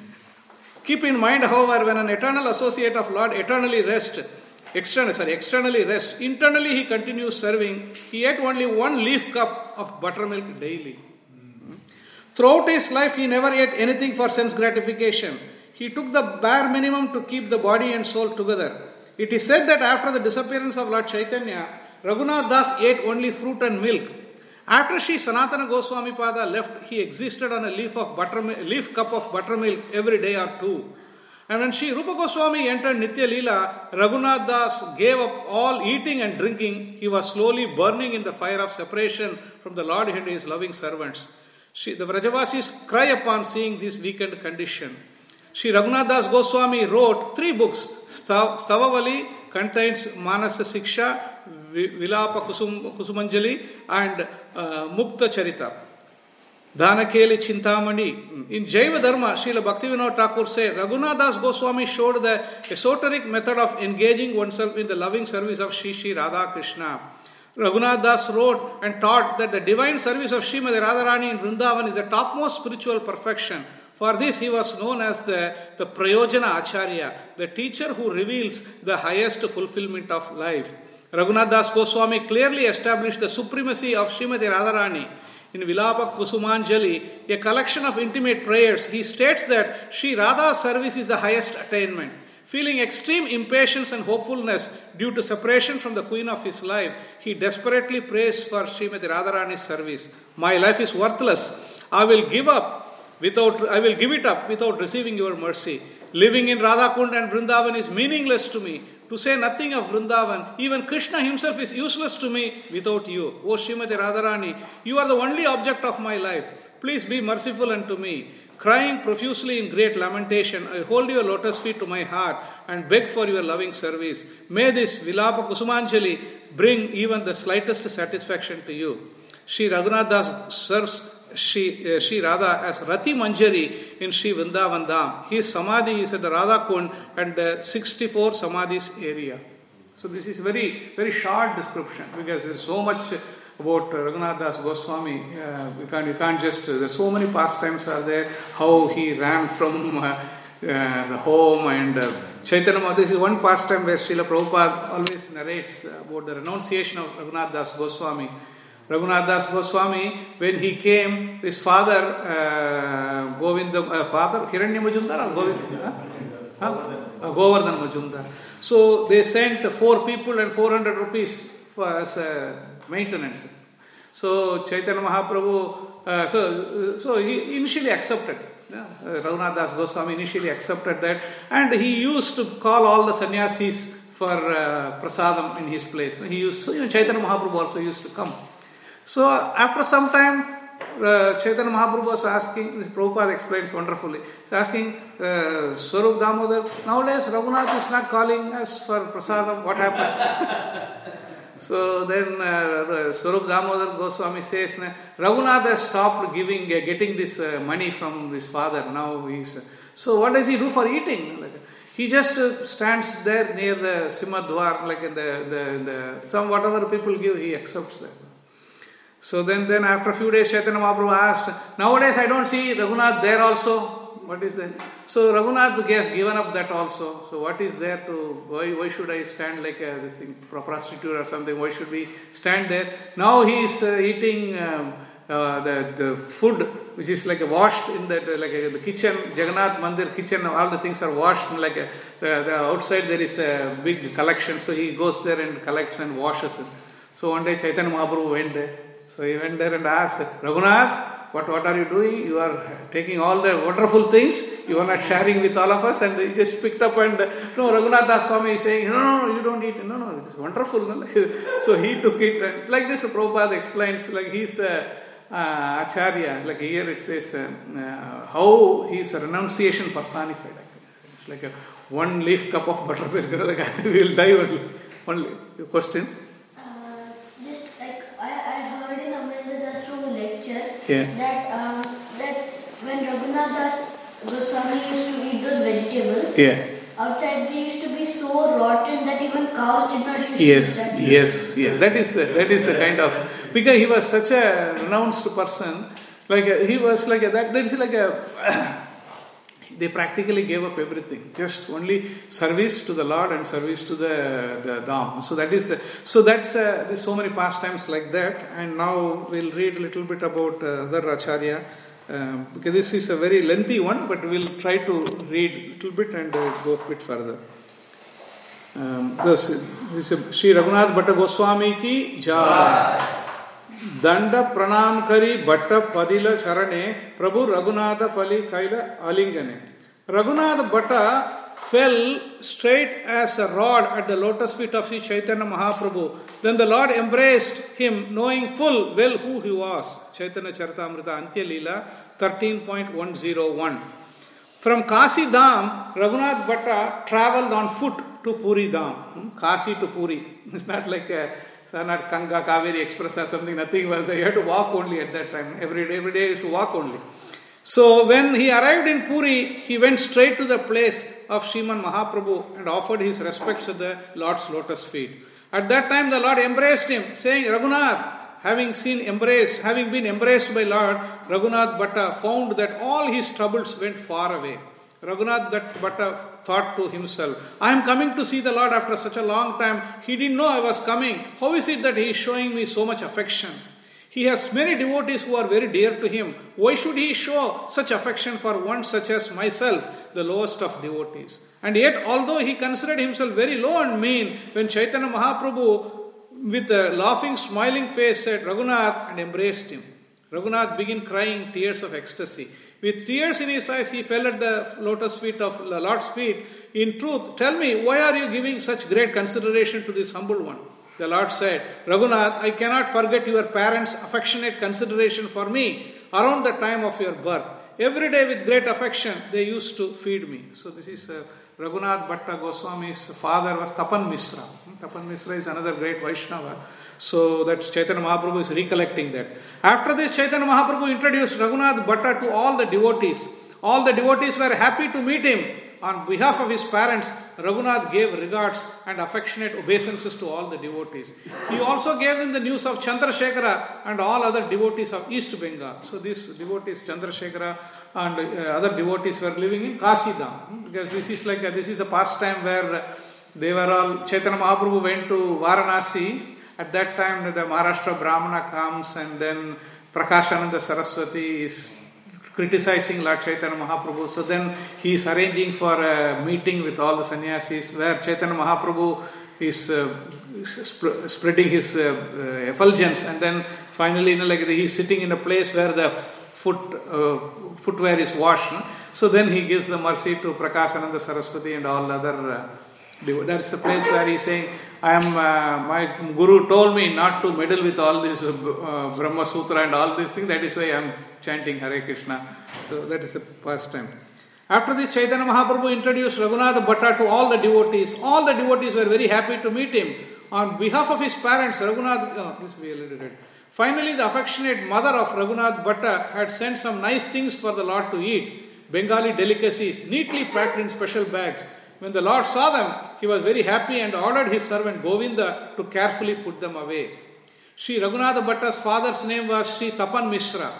Keep in mind, however, when an eternal associate of Lord eternally rests, Externally, sorry, externally rest. Internally he continues serving. He ate only one leaf cup of buttermilk daily. Mm-hmm. Throughout his life he never ate anything for sense gratification. He took the bare minimum to keep the body and soul together. It is said that after the disappearance of Lord Chaitanya, Raghunath Das ate only fruit and milk. After Sri Sanatana Goswami Pada left, he existed on a leaf of buttermilk, leaf cup of buttermilk every day or two. And when Sri Rupa Goswami entered Nitya Leela, Raghunath Das gave up all eating and drinking. He was slowly burning in the fire of separation from the Lord and his loving servants. Shri, the Vrajavasis cry upon seeing this weakened condition. Sri Raghunath Das Goswami wrote three books. Stav, Stavavali contains Manasa Siksha, Vilapa Kusum, Kusumanjali and uh, Mukta Charita. Dhanakeli Chintamani. In Jaiva Dharma, Srila Bhaktivinoda Thakur said, Raghunath Das Goswami showed the esoteric method of engaging oneself in the loving service of Shri Shri Radha Krishna. Raghunath Das wrote and taught that the divine service of Srimati Radharani in Vrindavan is the topmost spiritual perfection. For this he was known as the, the Prayojana Acharya, the teacher who reveals the highest fulfillment of life. Raghunath Das Goswami clearly established the supremacy of Srimati Radharani. In Vilapa Kusumanjali, a collection of intimate prayers, he states that Sri Radha's service is the highest attainment. Feeling extreme impatience and hopefulness due to separation from the queen of his life, he desperately prays for Srimati Radharani's service. My life is worthless. I will give up without, I will give it up without receiving your mercy. Living in Radhakund and Vrindavan is meaningless to me. To say nothing of Vrindavan, even Krishna himself is useless to me without you. O Srimati Radharani, you are the only object of my life. Please be merciful unto me. Crying profusely in great lamentation, I hold your lotus feet to my heart and beg for your loving service. May this Vilapa Kusumanjali bring even the slightest satisfaction to you. Sri Raghunath Das serves Shri, uh, Shri Radha as Rati Manjari in Shri Vrindavan Dham. His Samadhi is at the Radha Kund and the sixty-four Samadhis area. So this is very, very short description because there is so much about Raghunath Das Goswami. Uh, we can't, you can't just, uh, there so many pastimes are there, how he ran from uh, uh, the home and uh, Chaitanya. This is one pastime where Srila Prabhupada always narrates about the renunciation of Raghunath Das Goswami. Raghunath Das Goswami, when he came, his father, uh, Govinda, uh, father, Hiranya Majumdar or Govinda? Huh? Uh, Govardhan Majumdar. So they sent four people and four hundred rupees for as uh, maintenance. So Chaitanya Mahaprabhu, uh, so, so he initially accepted. Yeah, uh, Raghunath Das Goswami initially accepted that, and he used to call all the sannyasis for uh, prasadam in his place. He used, so even Chaitanya Mahaprabhu also used to come. So after some time, uh, Chaitanya Mahaprabhu was asking, Prabhupada explains wonderfully, he's asking uh, Swarup Damodar, nowadays Raghunath is not calling us for prasadam, what happened? So then uh, Swarup Damodar Goswami says, Raghunath has stopped giving, uh, getting this uh, money from his father, now he's, uh, so what does he do for eating? Like, he just uh, stands there near the Simhadwar, like in the, the, the, some whatever people give, he accepts that. So then, then after a few days, Chaitanya Mahaprabhu asked, nowadays I don't see Raghunath there also. what is that? So Raghunath has given up that also. So what is there to, why, why should I stand like a, this thing, prostitute or something? Why should we stand there? Now he is uh, eating um, uh, the, the food which is like a washed in that, uh, like a, the kitchen, Jagannath Mandir kitchen, all the things are washed. Like a, the, the outside there is a big collection. So he goes there and collects and washes it. So one day Chaitanya Mahaprabhu went there. So he went there and asked, Raghunath, What, what are you doing? You are taking all the wonderful things. You are not sharing with all of us. And he just picked up and, no, Raghunath Das Swami is saying, no, no, no, you don't eat it. No, no, it's wonderful. No? So he took it. And like this, Prabhupada explains, like he's a uh, Acharya. Like here it says, uh, uh, how he's a renunciation personified. It's like a one leaf cup of buttermilk. Like I think we'll die only. Only. Your question? Yeah. That um, that when Raghunath Das Goswami used to eat those vegetables, yeah. outside they used to be so rotten that even cows did not use yes, to eat that. Yes, yes. That is the that is the kind of, because he was such a renounced person, like a, he was like a, that. That is like a. They practically gave up everything, just only service to the Lord and service to the the Dham. So that is the so that's uh, there's so many pastimes like that. And now we'll read a little bit about uh, other Acharya, um, because this is a very lengthy one, but we'll try to read a little bit and uh, go a bit further. Um, this, this is Sri Raghunath Bhatta Goswami ki jai. Danda pranam kari bhatta padila charane Prabhu Raghunatha pali kaila alingane. Raghunath Bhatta fell straight as a rod at the lotus feet of Sri Chaitanya Mahaprabhu. Then the Lord embraced him, knowing full well who he was. Chaitanya Charitamrita Antya Leela thirteen point one oh one. From Kasi Dham, Raghunath Bhatta travelled on foot to Puri Dham. Kasi to Puri. It's not like a So not Kanga, Kaveri Express or something, nothing was there. You had to walk only at that time. Every day, every day you used to walk only. So when he arrived in Puri, he went straight to the place of Sriman Mahaprabhu and offered his respects at the Lord's lotus feet. At that time the Lord embraced him, saying, Raghunath, having seen embrace, having been embraced by Lord, Raghunath Bhatta found that all his troubles went far away. Raghunath Bhatta thought to himself, I am coming to see the Lord after such a long time. He didn't know I was coming. How is it that he is showing me so much affection? He has many devotees who are very dear to him. Why should he show such affection for one such as myself, the lowest of devotees? And yet, although he considered himself very low and mean, when Chaitanya Mahaprabhu with a laughing, smiling face said, Raghunath, and embraced him, Raghunath began crying tears of ecstasy. With tears in his eyes, he fell at the lotus feet of the Lord's feet. In truth, tell me, why are you giving such great consideration to this humble one? The Lord said, Raghunath, I cannot forget your parents' affectionate consideration for me around the time of your birth. Every day with great affection, they used to feed me. So this is uh, Raghunath Bhatta Goswami's father was Tapan Misra. Tapan Misra is another great Vaishnava. So that Chaitanya Mahaprabhu is recollecting that. After this, Chaitanya Mahaprabhu introduced Raghunath Bhatta to all the devotees. All the devotees were happy to meet him. On behalf of his parents, Raghunath gave regards and affectionate obeisances to all the devotees. He also gave them the news of Chandrasekhara and all other devotees of East Bengal. So these devotees, Chandrasekhara and uh, other devotees were living in Kasidham. Because this is like a, this is the pastime where they were all, Chaitanya Mahaprabhu went to Varanasi. At that time, the Maharashtra Brahmana comes and then Prakashananda Saraswati is criticizing Lord Chaitanya Mahaprabhu. So then he is arranging for a meeting with all the sannyasis where Chaitanya Mahaprabhu is uh, sp- spreading his uh, uh, effulgence, and then finally, you know, like he is sitting in a place where the foot uh, footwear is washed. No? So then he gives the mercy to Prakashananda Saraswati and all other uh, that's the place where he is saying, I am, uh, my Guru told me not to meddle with all this uh, Brahma Sutra and all these things. That is why I am chanting Hare Krishna. So that is the first time. After this, Chaitanya Mahaprabhu introduced Raghunath Bhatta to all the devotees. All the devotees were very happy to meet him. On behalf of his parents, Raghunath, oh, this we already read. Finally, the affectionate mother of Raghunath Bhatta had sent some nice things for the Lord to eat. Bengali delicacies, neatly packed in special bags. When the Lord saw them, he was very happy and ordered his servant Govinda to carefully put them away. Sri Raghunath Bhatta's father's name was Sri Tapan Misra.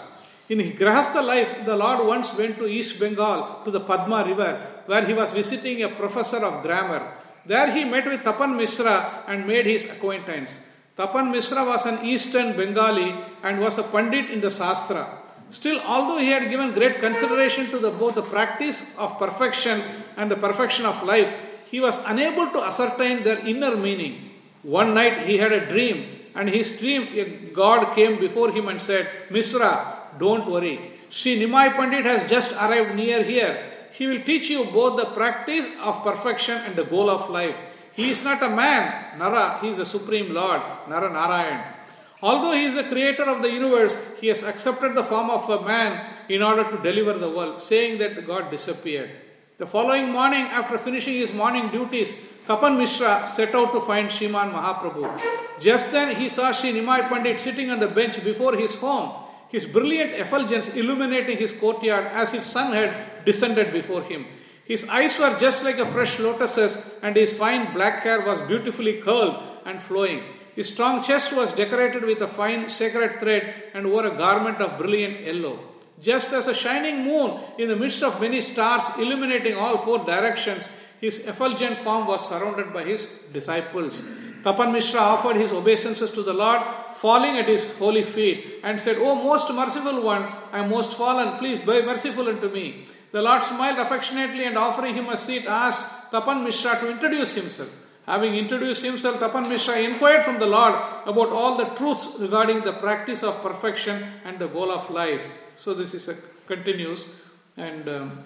In his Grahastha life, the Lord once went to East Bengal to the Padma river where he was visiting a professor of grammar. There he met with Tapan Mishra and made his acquaintance. Tapan Mishra was an Eastern Bengali and was a Pandit in the Shastra. Still, although he had given great consideration to the, both the practice of perfection and the perfection of life, he was unable to ascertain their inner meaning. One night he had a dream, and in his dream a god came before him and said, "Mishra, don't worry. Sri Nimai Pandit has just arrived near here. He will teach you both the practice of perfection and the goal of life. He is not a man, Nara, he is the Supreme Lord, Nara Narayan. Although he is the creator of the universe, he has accepted the form of a man in order to deliver the world," saying that God disappeared. The following morning, after finishing his morning duties, Tapan Mishra set out to find Shriman Mahaprabhu. Just then he saw Sri Nimai Pandit sitting on the bench before his home, his brilliant effulgence illuminating his courtyard as if sun had descended before him. His eyes were just like a fresh lotuses, and his fine black hair was beautifully curled and flowing. His strong chest was decorated with a fine sacred thread and wore a garment of brilliant yellow. Just as a shining moon in the midst of many stars illuminating all four directions, his effulgent form was surrounded by his disciples. Tapan Mishra offered his obeisances to the Lord, falling at his holy feet, and said, "O most merciful one, I am most fallen, please be merciful unto me." The Lord smiled affectionately and offering him a seat, asked Tapan Mishra to introduce himself. Having introduced himself, Tapan Mishra inquired from the Lord about all the truths regarding the practice of perfection and the goal of life. So this is a continues and um,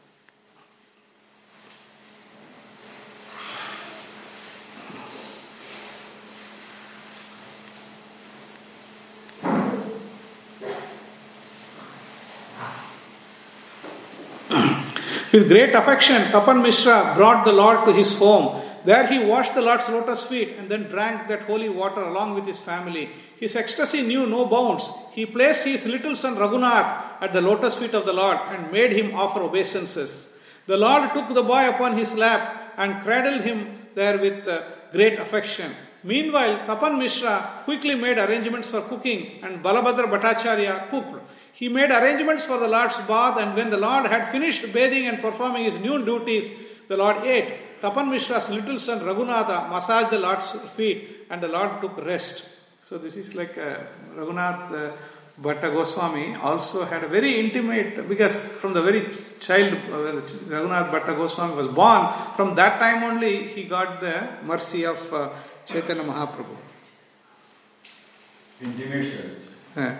with great affection, Tapan Mishra brought the Lord to his home. There he washed the Lord's lotus feet and then drank that holy water along with his family. His ecstasy knew no bounds. He placed his little son Raghunath at the lotus feet of the Lord and made him offer obeisances. The Lord took the boy upon his lap and cradled him there with uh, great affection. Meanwhile, Tapan Mishra quickly made arrangements for cooking, and Balabhadra Bhattacharya cooked. He made arrangements for the Lord's bath, and when the Lord had finished bathing and performing his new duties, the Lord ate. Tapan Mishra's little son Raghunatha massaged the Lord's feet, and the Lord took rest. So this is like uh, Raghunath uh, Bhatta Goswami also had a very intimate, because from the very child uh, when Raghunath Bhatta Goswami was born, from that time only he got the mercy of uh, Chaitanya Mahaprabhu. Intimate church. Yeah.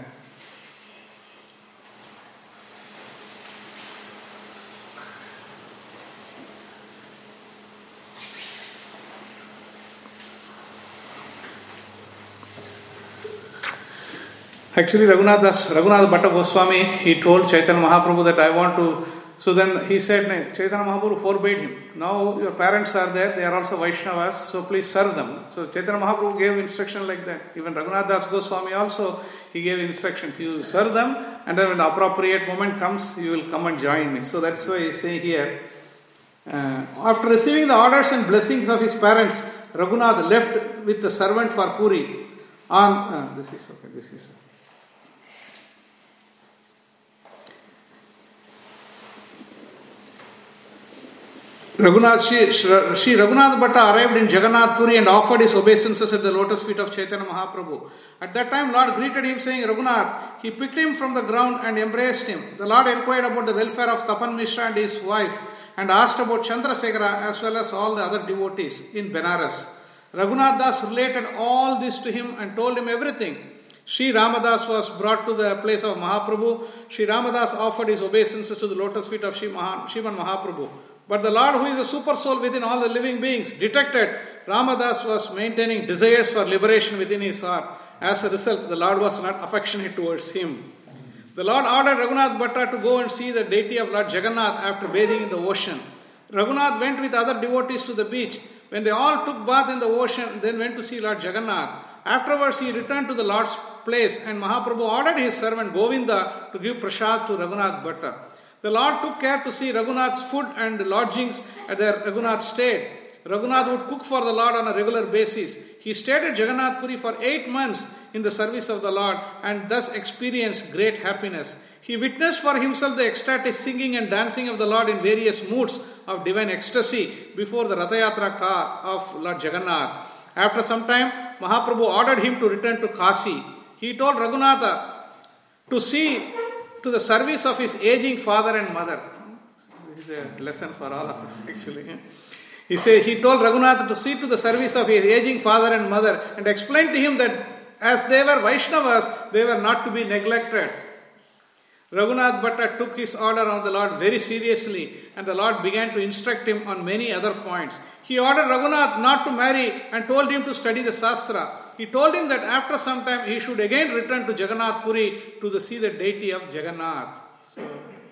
Actually, Raghunath Das, Raghunath Bhatta Goswami, he told Chaitanya Mahaprabhu that I want to. So then he said, Chaitanya Mahaprabhu forbade him. Now your parents are there, they are also Vaishnavas, so please serve them. So Chaitanya Mahaprabhu gave instruction like that. Even Raghunath Das Goswami also, he gave instructions. You serve them, and then when the appropriate moment comes, you will come and join me. So that's why he say here, uh, after receiving the orders and blessings of his parents, Raghunath left with the servant for Puri. On uh, this is okay. This is. Raghunath, Shri, Shri Raghunath Bhatta arrived in Jagannath Puri and offered his obeisances at the lotus feet of Chaitanya Mahaprabhu. At that time, Lord greeted him saying, Raghunath. He picked him from the ground and embraced him. The Lord inquired about the welfare of Tapan Mishra and his wife and asked about Chandrasekhara as well as all the other devotees in Benares. Raghunath Das related all this to him and told him everything. Sri Ramadas was brought to the place of Mahaprabhu. Sri Ramadas offered his obeisances to the lotus feet of Sriman Mahaprabhu. But the Lord, who is the super soul within all the living beings, detected Ramadas was maintaining desires for liberation within his heart. As a result, the Lord was not affectionate towards him. The Lord ordered Raghunath Bhatta to go and see the deity of Lord Jagannath after bathing in the ocean. Raghunath went with other devotees to the beach. When they all took bath in the ocean, then went to see Lord Jagannath. Afterwards, he returned to the Lord's place, and Mahaprabhu ordered his servant Govinda to give prasad to Raghunath Bhatta. The Lord took care to see Raghunath's food and lodgings at their Raghunath stayed. Raghunath would cook for the Lord on a regular basis. He stayed at Jagannath Puri for eight months in the service of the Lord and thus experienced great happiness. He witnessed for himself the ecstatic singing and dancing of the Lord in various moods of divine ecstasy before the Ratha Yatra car of Lord Jagannath. After some time, Mahaprabhu ordered him to return to Kasi. He told Raghunatha to see to the service of his aging father and mother. This is a lesson for all of us actually. He said, he told Raghunatha to see to the service of his aging father and mother and explained to him that as they were Vaishnavas, they were not to be neglected. Raghunath Bhatta took his order on the Lord very seriously, and the Lord began to instruct him on many other points. He ordered Raghunath not to marry and told him to study the Shastra. He told him that after some time he should again return to Jagannath Puri to the, see the deity of Jagannath. So,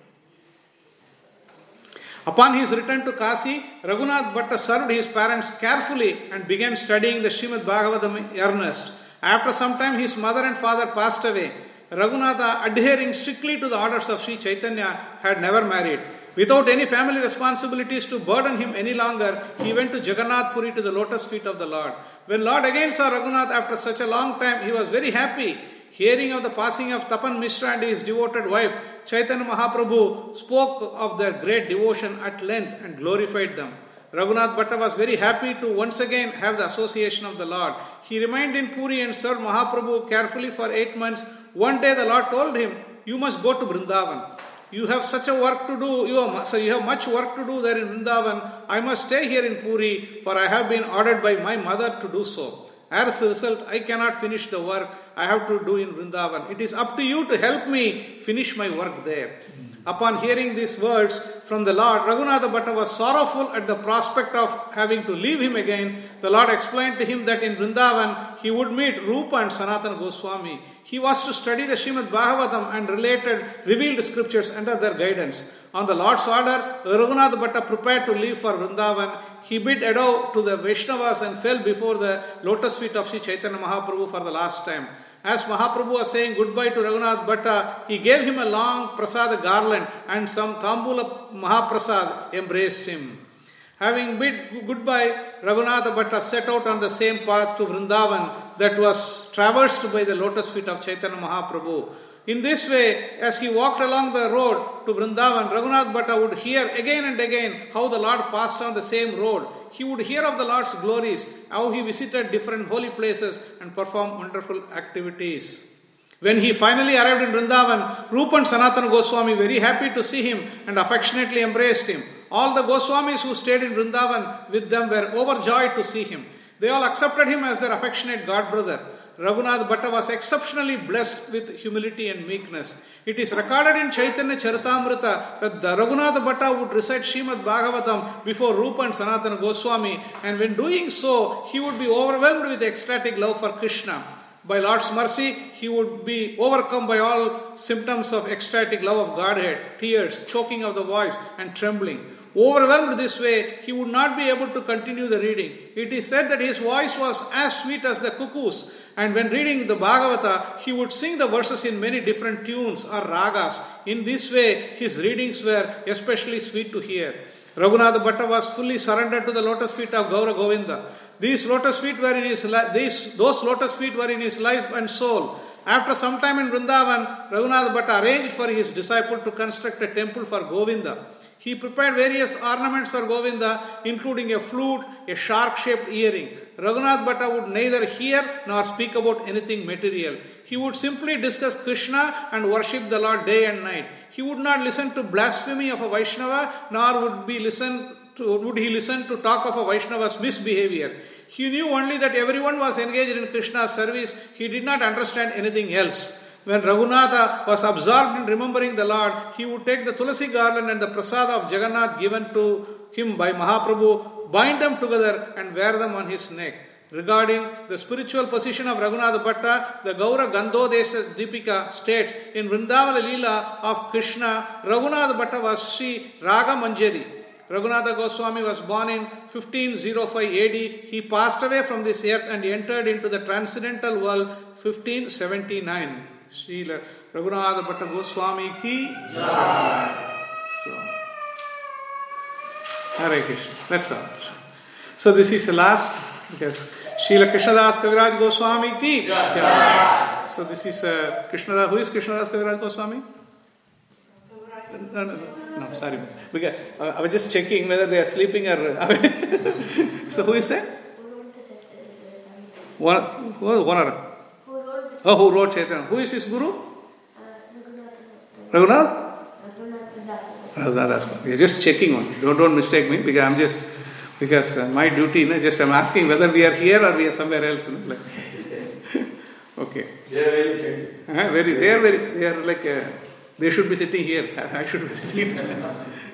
upon his return to Kasi, Raghunath Bhatta served his parents carefully and began studying the Srimad Bhagavatam in earnest. After some time his mother and father passed away. Raghunatha, adhering strictly to the orders of Sri Chaitanya, had never married. Without any family responsibilities to burden him any longer, he went to Jagannath Puri to the lotus feet of the Lord. When Lord again saw Raghunath after such a long time, he was very happy. Hearing of the passing of Tapan Mishra and his devoted wife, Chaitanya Mahaprabhu spoke of their great devotion at length and glorified them. Raghunath Bhatta was very happy to once again have the association of the Lord. He remained in Puri and served Mahaprabhu carefully for eight months. One day the Lord told him, "You must go to Vrindavan. You have such a work to do. You have, so you have much work to do there in Vrindavan. I must stay here in Puri, for I have been ordered by my mother to do so. As a result, I cannot finish the work I have to do in Vrindavan. It is up to you to help me finish my work there." Upon hearing these words from the Lord, Raghunatha Bhatta was sorrowful at the prospect of having to leave him again. The Lord explained to him that in Vrindavan he would meet Rupa and Sanatana Goswami. He was to study the Srimad Bhagavatam and related revealed scriptures under their guidance. On the Lord's order, Raghunatha Bhatta prepared to leave for Vrindavan. He bid adieu to the Vaishnavas and fell before the lotus feet of Sri Chaitanya Mahaprabhu for the last time. As Mahaprabhu was saying goodbye to Raghunath Bhatta, he gave him a long prasad garland and some Thambula Mahaprasad embraced him. Having bid goodbye, Raghunatha Bhatta set out on the same path to Vrindavan that was traversed by the lotus feet of Chaitanya Mahaprabhu. In this way, as he walked along the road to Vrindavan, Raghunath Bhatta would hear again and again how the Lord passed on the same road. He would hear of the Lord's glories, how he visited different holy places and performed wonderful activities. When he finally arrived in Vrindavan, Rupa and Sanatana Goswami were very happy to see him and affectionately embraced him. All the Goswamis who stayed in Vrindavan with them were overjoyed to see him. They all accepted him as their affectionate god brother. Raghunath Bhatta was exceptionally blessed with humility and meekness. It is recorded in Chaitanya Charitamrita that the Raghunath Bhatta would recite Srimad Bhagavatam before Rupa and Sanatana Goswami, and when doing so, he would be overwhelmed with ecstatic love for Krishna. By Lord's mercy, he would be overcome by all symptoms of ecstatic love of Godhead, tears, choking of the voice, and trembling. Overwhelmed this way, he would not be able to continue the reading. It is said that his voice was as sweet as the cuckoos, and when reading the Bhagavata, he would sing the verses in many different tunes or ragas. In this way, his readings were especially sweet to hear. Raghunatha Bhatta was fully surrendered to the lotus feet of Gaura Govinda. These lotus feet were in his li- these, those lotus feet were in his life and soul. After some time in Vrindavan, Raghunath Bhatta arranged for his disciple to construct a temple for Govinda. He prepared various ornaments for Govinda, including a flute, a shark-shaped earring. Raghunath Bhatta would neither hear nor speak about anything material. He would simply discuss Krishna and worship the Lord day and night. He would not listen to blasphemy of a Vaishnava, nor would, be listen to, would he listen to talk of a Vaishnava's misbehavior. He knew only that everyone was engaged in Krishna's service. He did not understand anything else. When Raghunatha was absorbed in remembering the Lord, he would take the Tulasi garland and the prasad of Jagannath given to him by Mahaprabhu, bind them together and wear them on his neck. Regarding the spiritual position of Raghunatha Bhatta, the Gaura Gandhodesha Deepika states, in Vrindavana Leela of Krishna, Raghunatha Bhatta was Sri Raga Manjari. Raghunatha Goswami was born in fifteen oh five A D. He passed away from this earth and entered into the transcendental world fifteen seventy-nine. Sri Raghunatha Bhatta Goswami ki Jai. So, Hare Krishna. That's all. So this is the last, because Srila Krishnadas Kaviraj Goswami ki Jai. So this is uh, Krishnadas. Who is Krishnadas Kaviraj Goswami? No, no, no, no, sorry. Because uh, I was just checking whether they are sleeping or. So who is that? One, who, one or? Oh, who wrote Chaitanya? Who is his guru? Raghunath? Raghunath Das. We are just checking on. Don't don't mistake me because I'm just because uh, my duty. You know, just I'm asking whether we are here or we are somewhere else. You know, like. Okay. They are very attentive. Uh, very. They are very. They are like. Uh, they should be sitting here. I should be sitting here.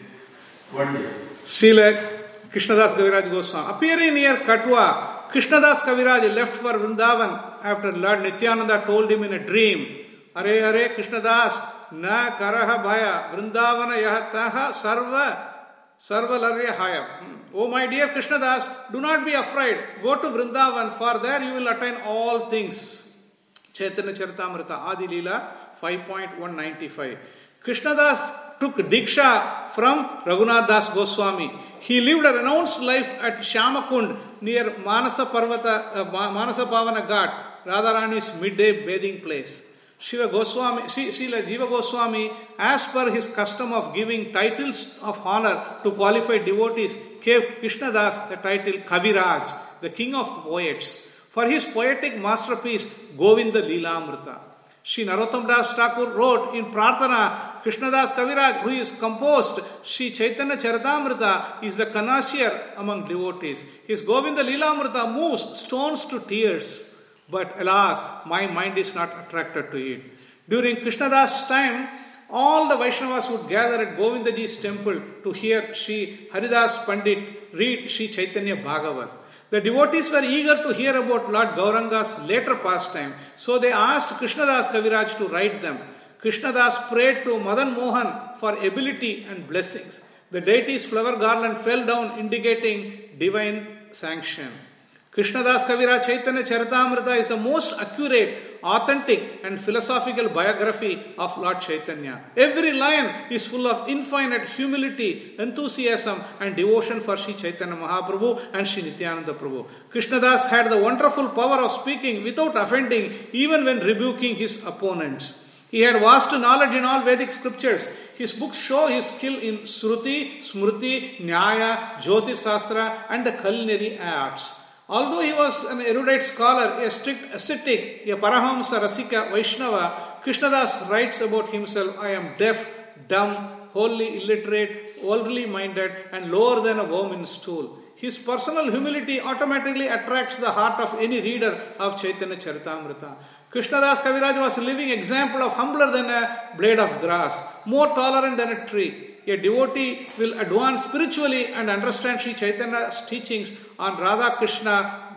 One day. Srila Krishnadas Kaviraj Goswami. Appearing near Katwa, Krishnadas Kaviraj left for Vrindavan after Lord Nityananda told him in a dream, Are Are Krishnadas, na karaha bhaya, Vrindavana yahataha sarva, sarva larya haya. Oh my dear Krishnadas, do not be afraid. Go to Vrindavan, for there you will attain all things. Chaitanya Charitamrita, Adi Leela, five point one ninety-five. Krishnadas took Diksha from Raghunath Das Goswami. He lived a renounced life at Shyamakund near Manasa Parvata, uh, Manasa Pavana Ghat, Radharani's midday bathing place. Shiva Goswami, Srila Jiva Goswami, as per his custom of giving titles of honor to qualified devotees, gave Krishnadas the title Kaviraj, the king of poets, for his poetic masterpiece Govinda Leelamrita. Shri Narottam Das Thakur wrote in Prarthana, Krishnadas Kaviraj, who is composed Shri Chaitanya Charitamrita, is the connoisseur among devotees. His Govinda Leelamrita moves stones to tears. But alas, my mind is not attracted to it. During Krishnadas' time, all the Vaishnavas would gather at Govindaji's temple to hear Shri Haridas Pandit read Shri Chaitanya Bhagavat. The devotees were eager to hear about Lord Gauranga's later pastime, so they asked Krishnadas Kaviraj to write them. Krishnadas prayed to Madan Mohan for ability and blessings. The deity's flower garland fell down, indicating divine sanction. Krishnadas Kaviraj Chaitanya Charitamrita is the most accurate, authentic and philosophical biography of Lord Chaitanya. Every line is full of infinite humility, enthusiasm and devotion for Sri Chaitanya Mahaprabhu and Sri Nityananda Prabhu. Krishnadas had the wonderful power of speaking without offending, even when rebuking his opponents. He had vast knowledge in all Vedic scriptures. His books show his skill in Shruti, Smriti, Nyaya, Jyotir Shastra and the culinary arts. Although he was an erudite scholar, a strict ascetic, a Parahamsa Rasika Vaishnava, Krishnadas writes about himself, I am deaf, dumb, wholly illiterate, worldly minded and lower than a worm in stool. His personal humility automatically attracts the heart of any reader of Chaitanya Charitamrita. Krishnadas Kaviraj was a living example of humbler than a blade of grass, more tolerant than a tree. A devotee will advance spiritually and understand Sri Chaitanya's teachings on Radha Krishna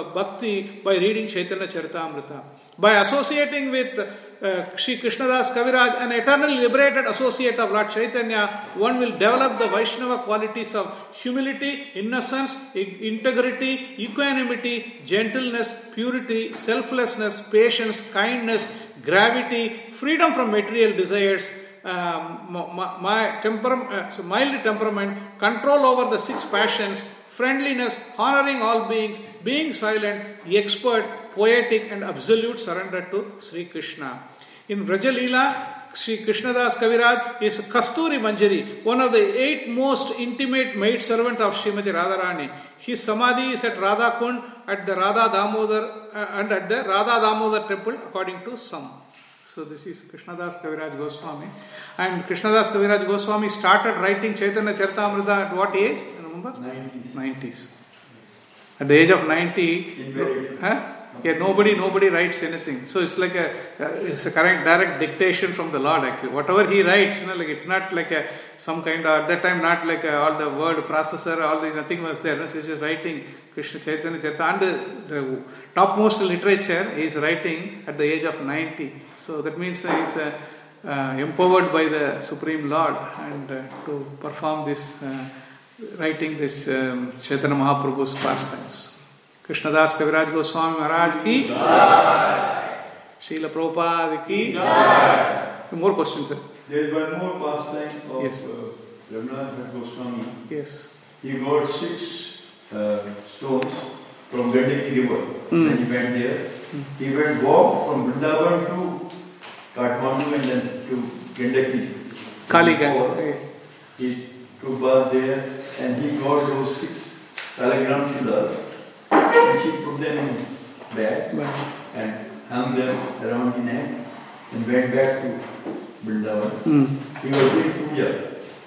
Bhakti by reading Chaitanya Charitamrita. By associating with uh, Sri Krishnadas Kaviraj, an eternally liberated associate of Lord Chaitanya, one will develop the Vaishnava qualities of humility, innocence, integrity, equanimity, gentleness, purity, selflessness, patience, kindness, gravity, freedom from material desires, Um, my, my temper, uh, so mild temperament, control over the six passions, friendliness, honoring all beings, being silent, expert, poetic and absolute surrender to Sri Krishna. In Vrajalila, Sri Krishnadas Kaviraj is Kasturi Manjari, one of the eight most intimate maid servant of Srimati Radharani. His samadhi is at Radha Kund at the Radha Damodar uh, and at the Radha Damodar temple according to some. So this is Krishnadas Kaviraj Goswami. And Krishnadas Kaviraj Goswami started writing Chaitanya Charitamrita at what age? Remember? nineties. nineties. At the age of ninety, huh? Yeah, nobody, nobody writes anything. So it's like a, it's a correct, direct dictation from the Lord actually. Whatever he writes, you know, like it's not like a some kind of, at that time not like a, all the word processor, all the nothing was there. No? So he's just writing Krishna Chaitanya Charitamrita and the, the topmost literature he is writing at the age of ninety. So that means uh, he's uh, uh, empowered by the Supreme Lord and uh, to perform this, uh, writing this um, Chaitanya Mahaprabhu's pastimes. Krishnadas Kaviraj Goswami Maharaj ki Jai. Srila Prabhupada ki Jai. More questions, sir. There is one more pastime of yes. uh, Raghunath Goswami. Yes. He got six uh, stones from Gandaki river. Mm. When he went there, mm. he went walk from Vrindavan to Kathmandu and then to Gandaki. Kali before, Ganga. he took bath there and he got those six telegram shilas and he put them in his bag and hung them around his neck and went back to Vrindavan. Mm. He was doing puja,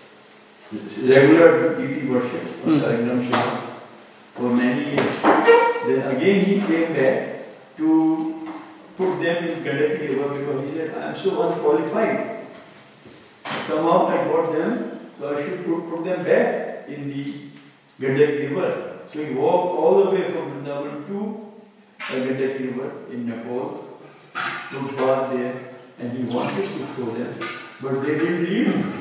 regular deity worship of Mm. telegram shila for many years. Then again he came back to put them in Gandaki river because he said, I am so unqualified. Somehow I got them, so I should put, put them back in the Gandaki river. So he walked all the way from Vrindavan to the Gandaki river in Nepal, took bath there, and he wanted to throw them, but they didn't leave him.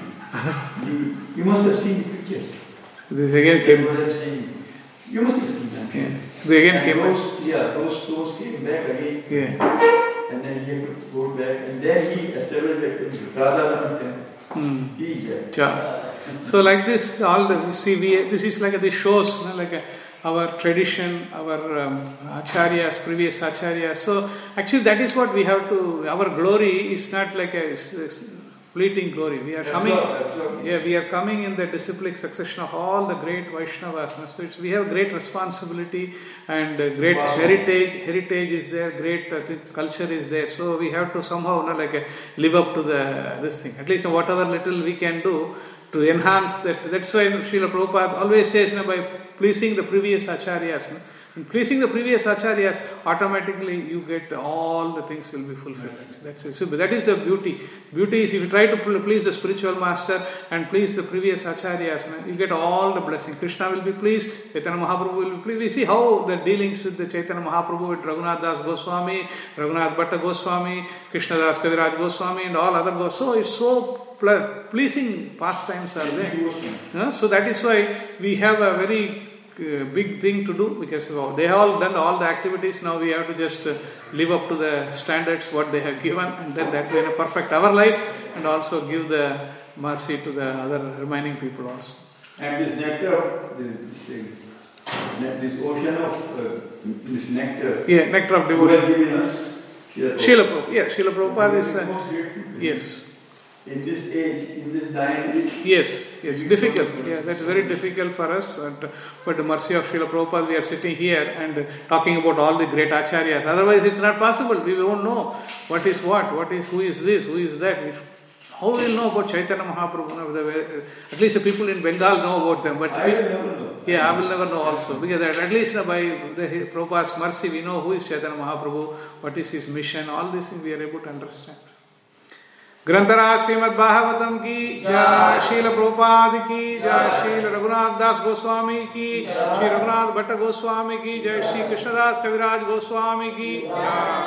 The, you must have seen the pictures. This again That's came. what I'm saying. You must have seen them. Yeah. They again And came. those, yeah, those stones came back again. Yeah. And then he had to go back, and then he established a temple, Radha temple. Mm. He did. Yeah. So like this, all the you see, we this is like a, this shows, you know, like a, our tradition, our um, acharyas, previous acharyas. So actually, that is what we have to. Our glory is not like a, a fleeting glory. We are coming. Absorb, absorb. Yeah, we are coming in the disciplic succession of all the great Vaishnavas. So it's, we have great responsibility and uh, great Wow. heritage. Heritage is there. Great uh, th- culture is there. So we have to somehow, you know, like uh, live up to the this thing. At least whatever little we can do to enhance that. That's why Srila Prabhupada always says, you know, by pleasing the previous acharyas. You know, in pleasing the previous acharyas, automatically you get all the things will be fulfilled. That's it. So that is the beauty. Beauty is if you try to please the spiritual master and please the previous acharyas, you know, you get all the blessing. Krishna will be pleased, Chaitanya Mahaprabhu will be pleased. We see how the dealings with the Chaitanya Mahaprabhu, with Raghunath Das Goswami, Raghunath Bhatta Goswami, Krishna Das Kaviraj Goswami and all other Goswamis. So it's so ple- pleasing pastimes are there. Uh, so that is why we have a very uh, big thing to do, because well, they have all done all the activities. Now we have to just uh, live up to the standards what they have given, and then that way perfect our life and also give the mercy to the other remaining people also. And this nectar, this, thing, this ocean of uh, this nectar, Yeah, nectar of who has devotion. given us Srila Srila Prabhupada. Yeah, Srila Prabhupada is. Most Uh, grateful. yes. In this age, in this dying age, Yes, yes, difficult. Yeah, that's very difficult for us. And but the mercy of Srila Prabhupada, we are sitting here and talking about all the great acharyas. Otherwise, it's not possible. We won't know what is what, what is, who is this, who is that. We, how will we know about Chaitanya Mahaprabhu? No, the, at least the people in Bengal know about them. But I we, will never know. yeah, I will never know also. Because at least by the Prabhupada's mercy, we know who is Chaitanya Mahaprabhu, what is his mission, all these things we are able to understand. ग्रंथराज Shrimad Bhagavatam की जय, श्रील प्रभुपाद की जय, श्रील रघुनाथ दास गोस्वामी की, श्री रघुनाथ भट्ट गोस्वामी की जय, श्री कृष्णदास कविराज गोस्वामी की जय।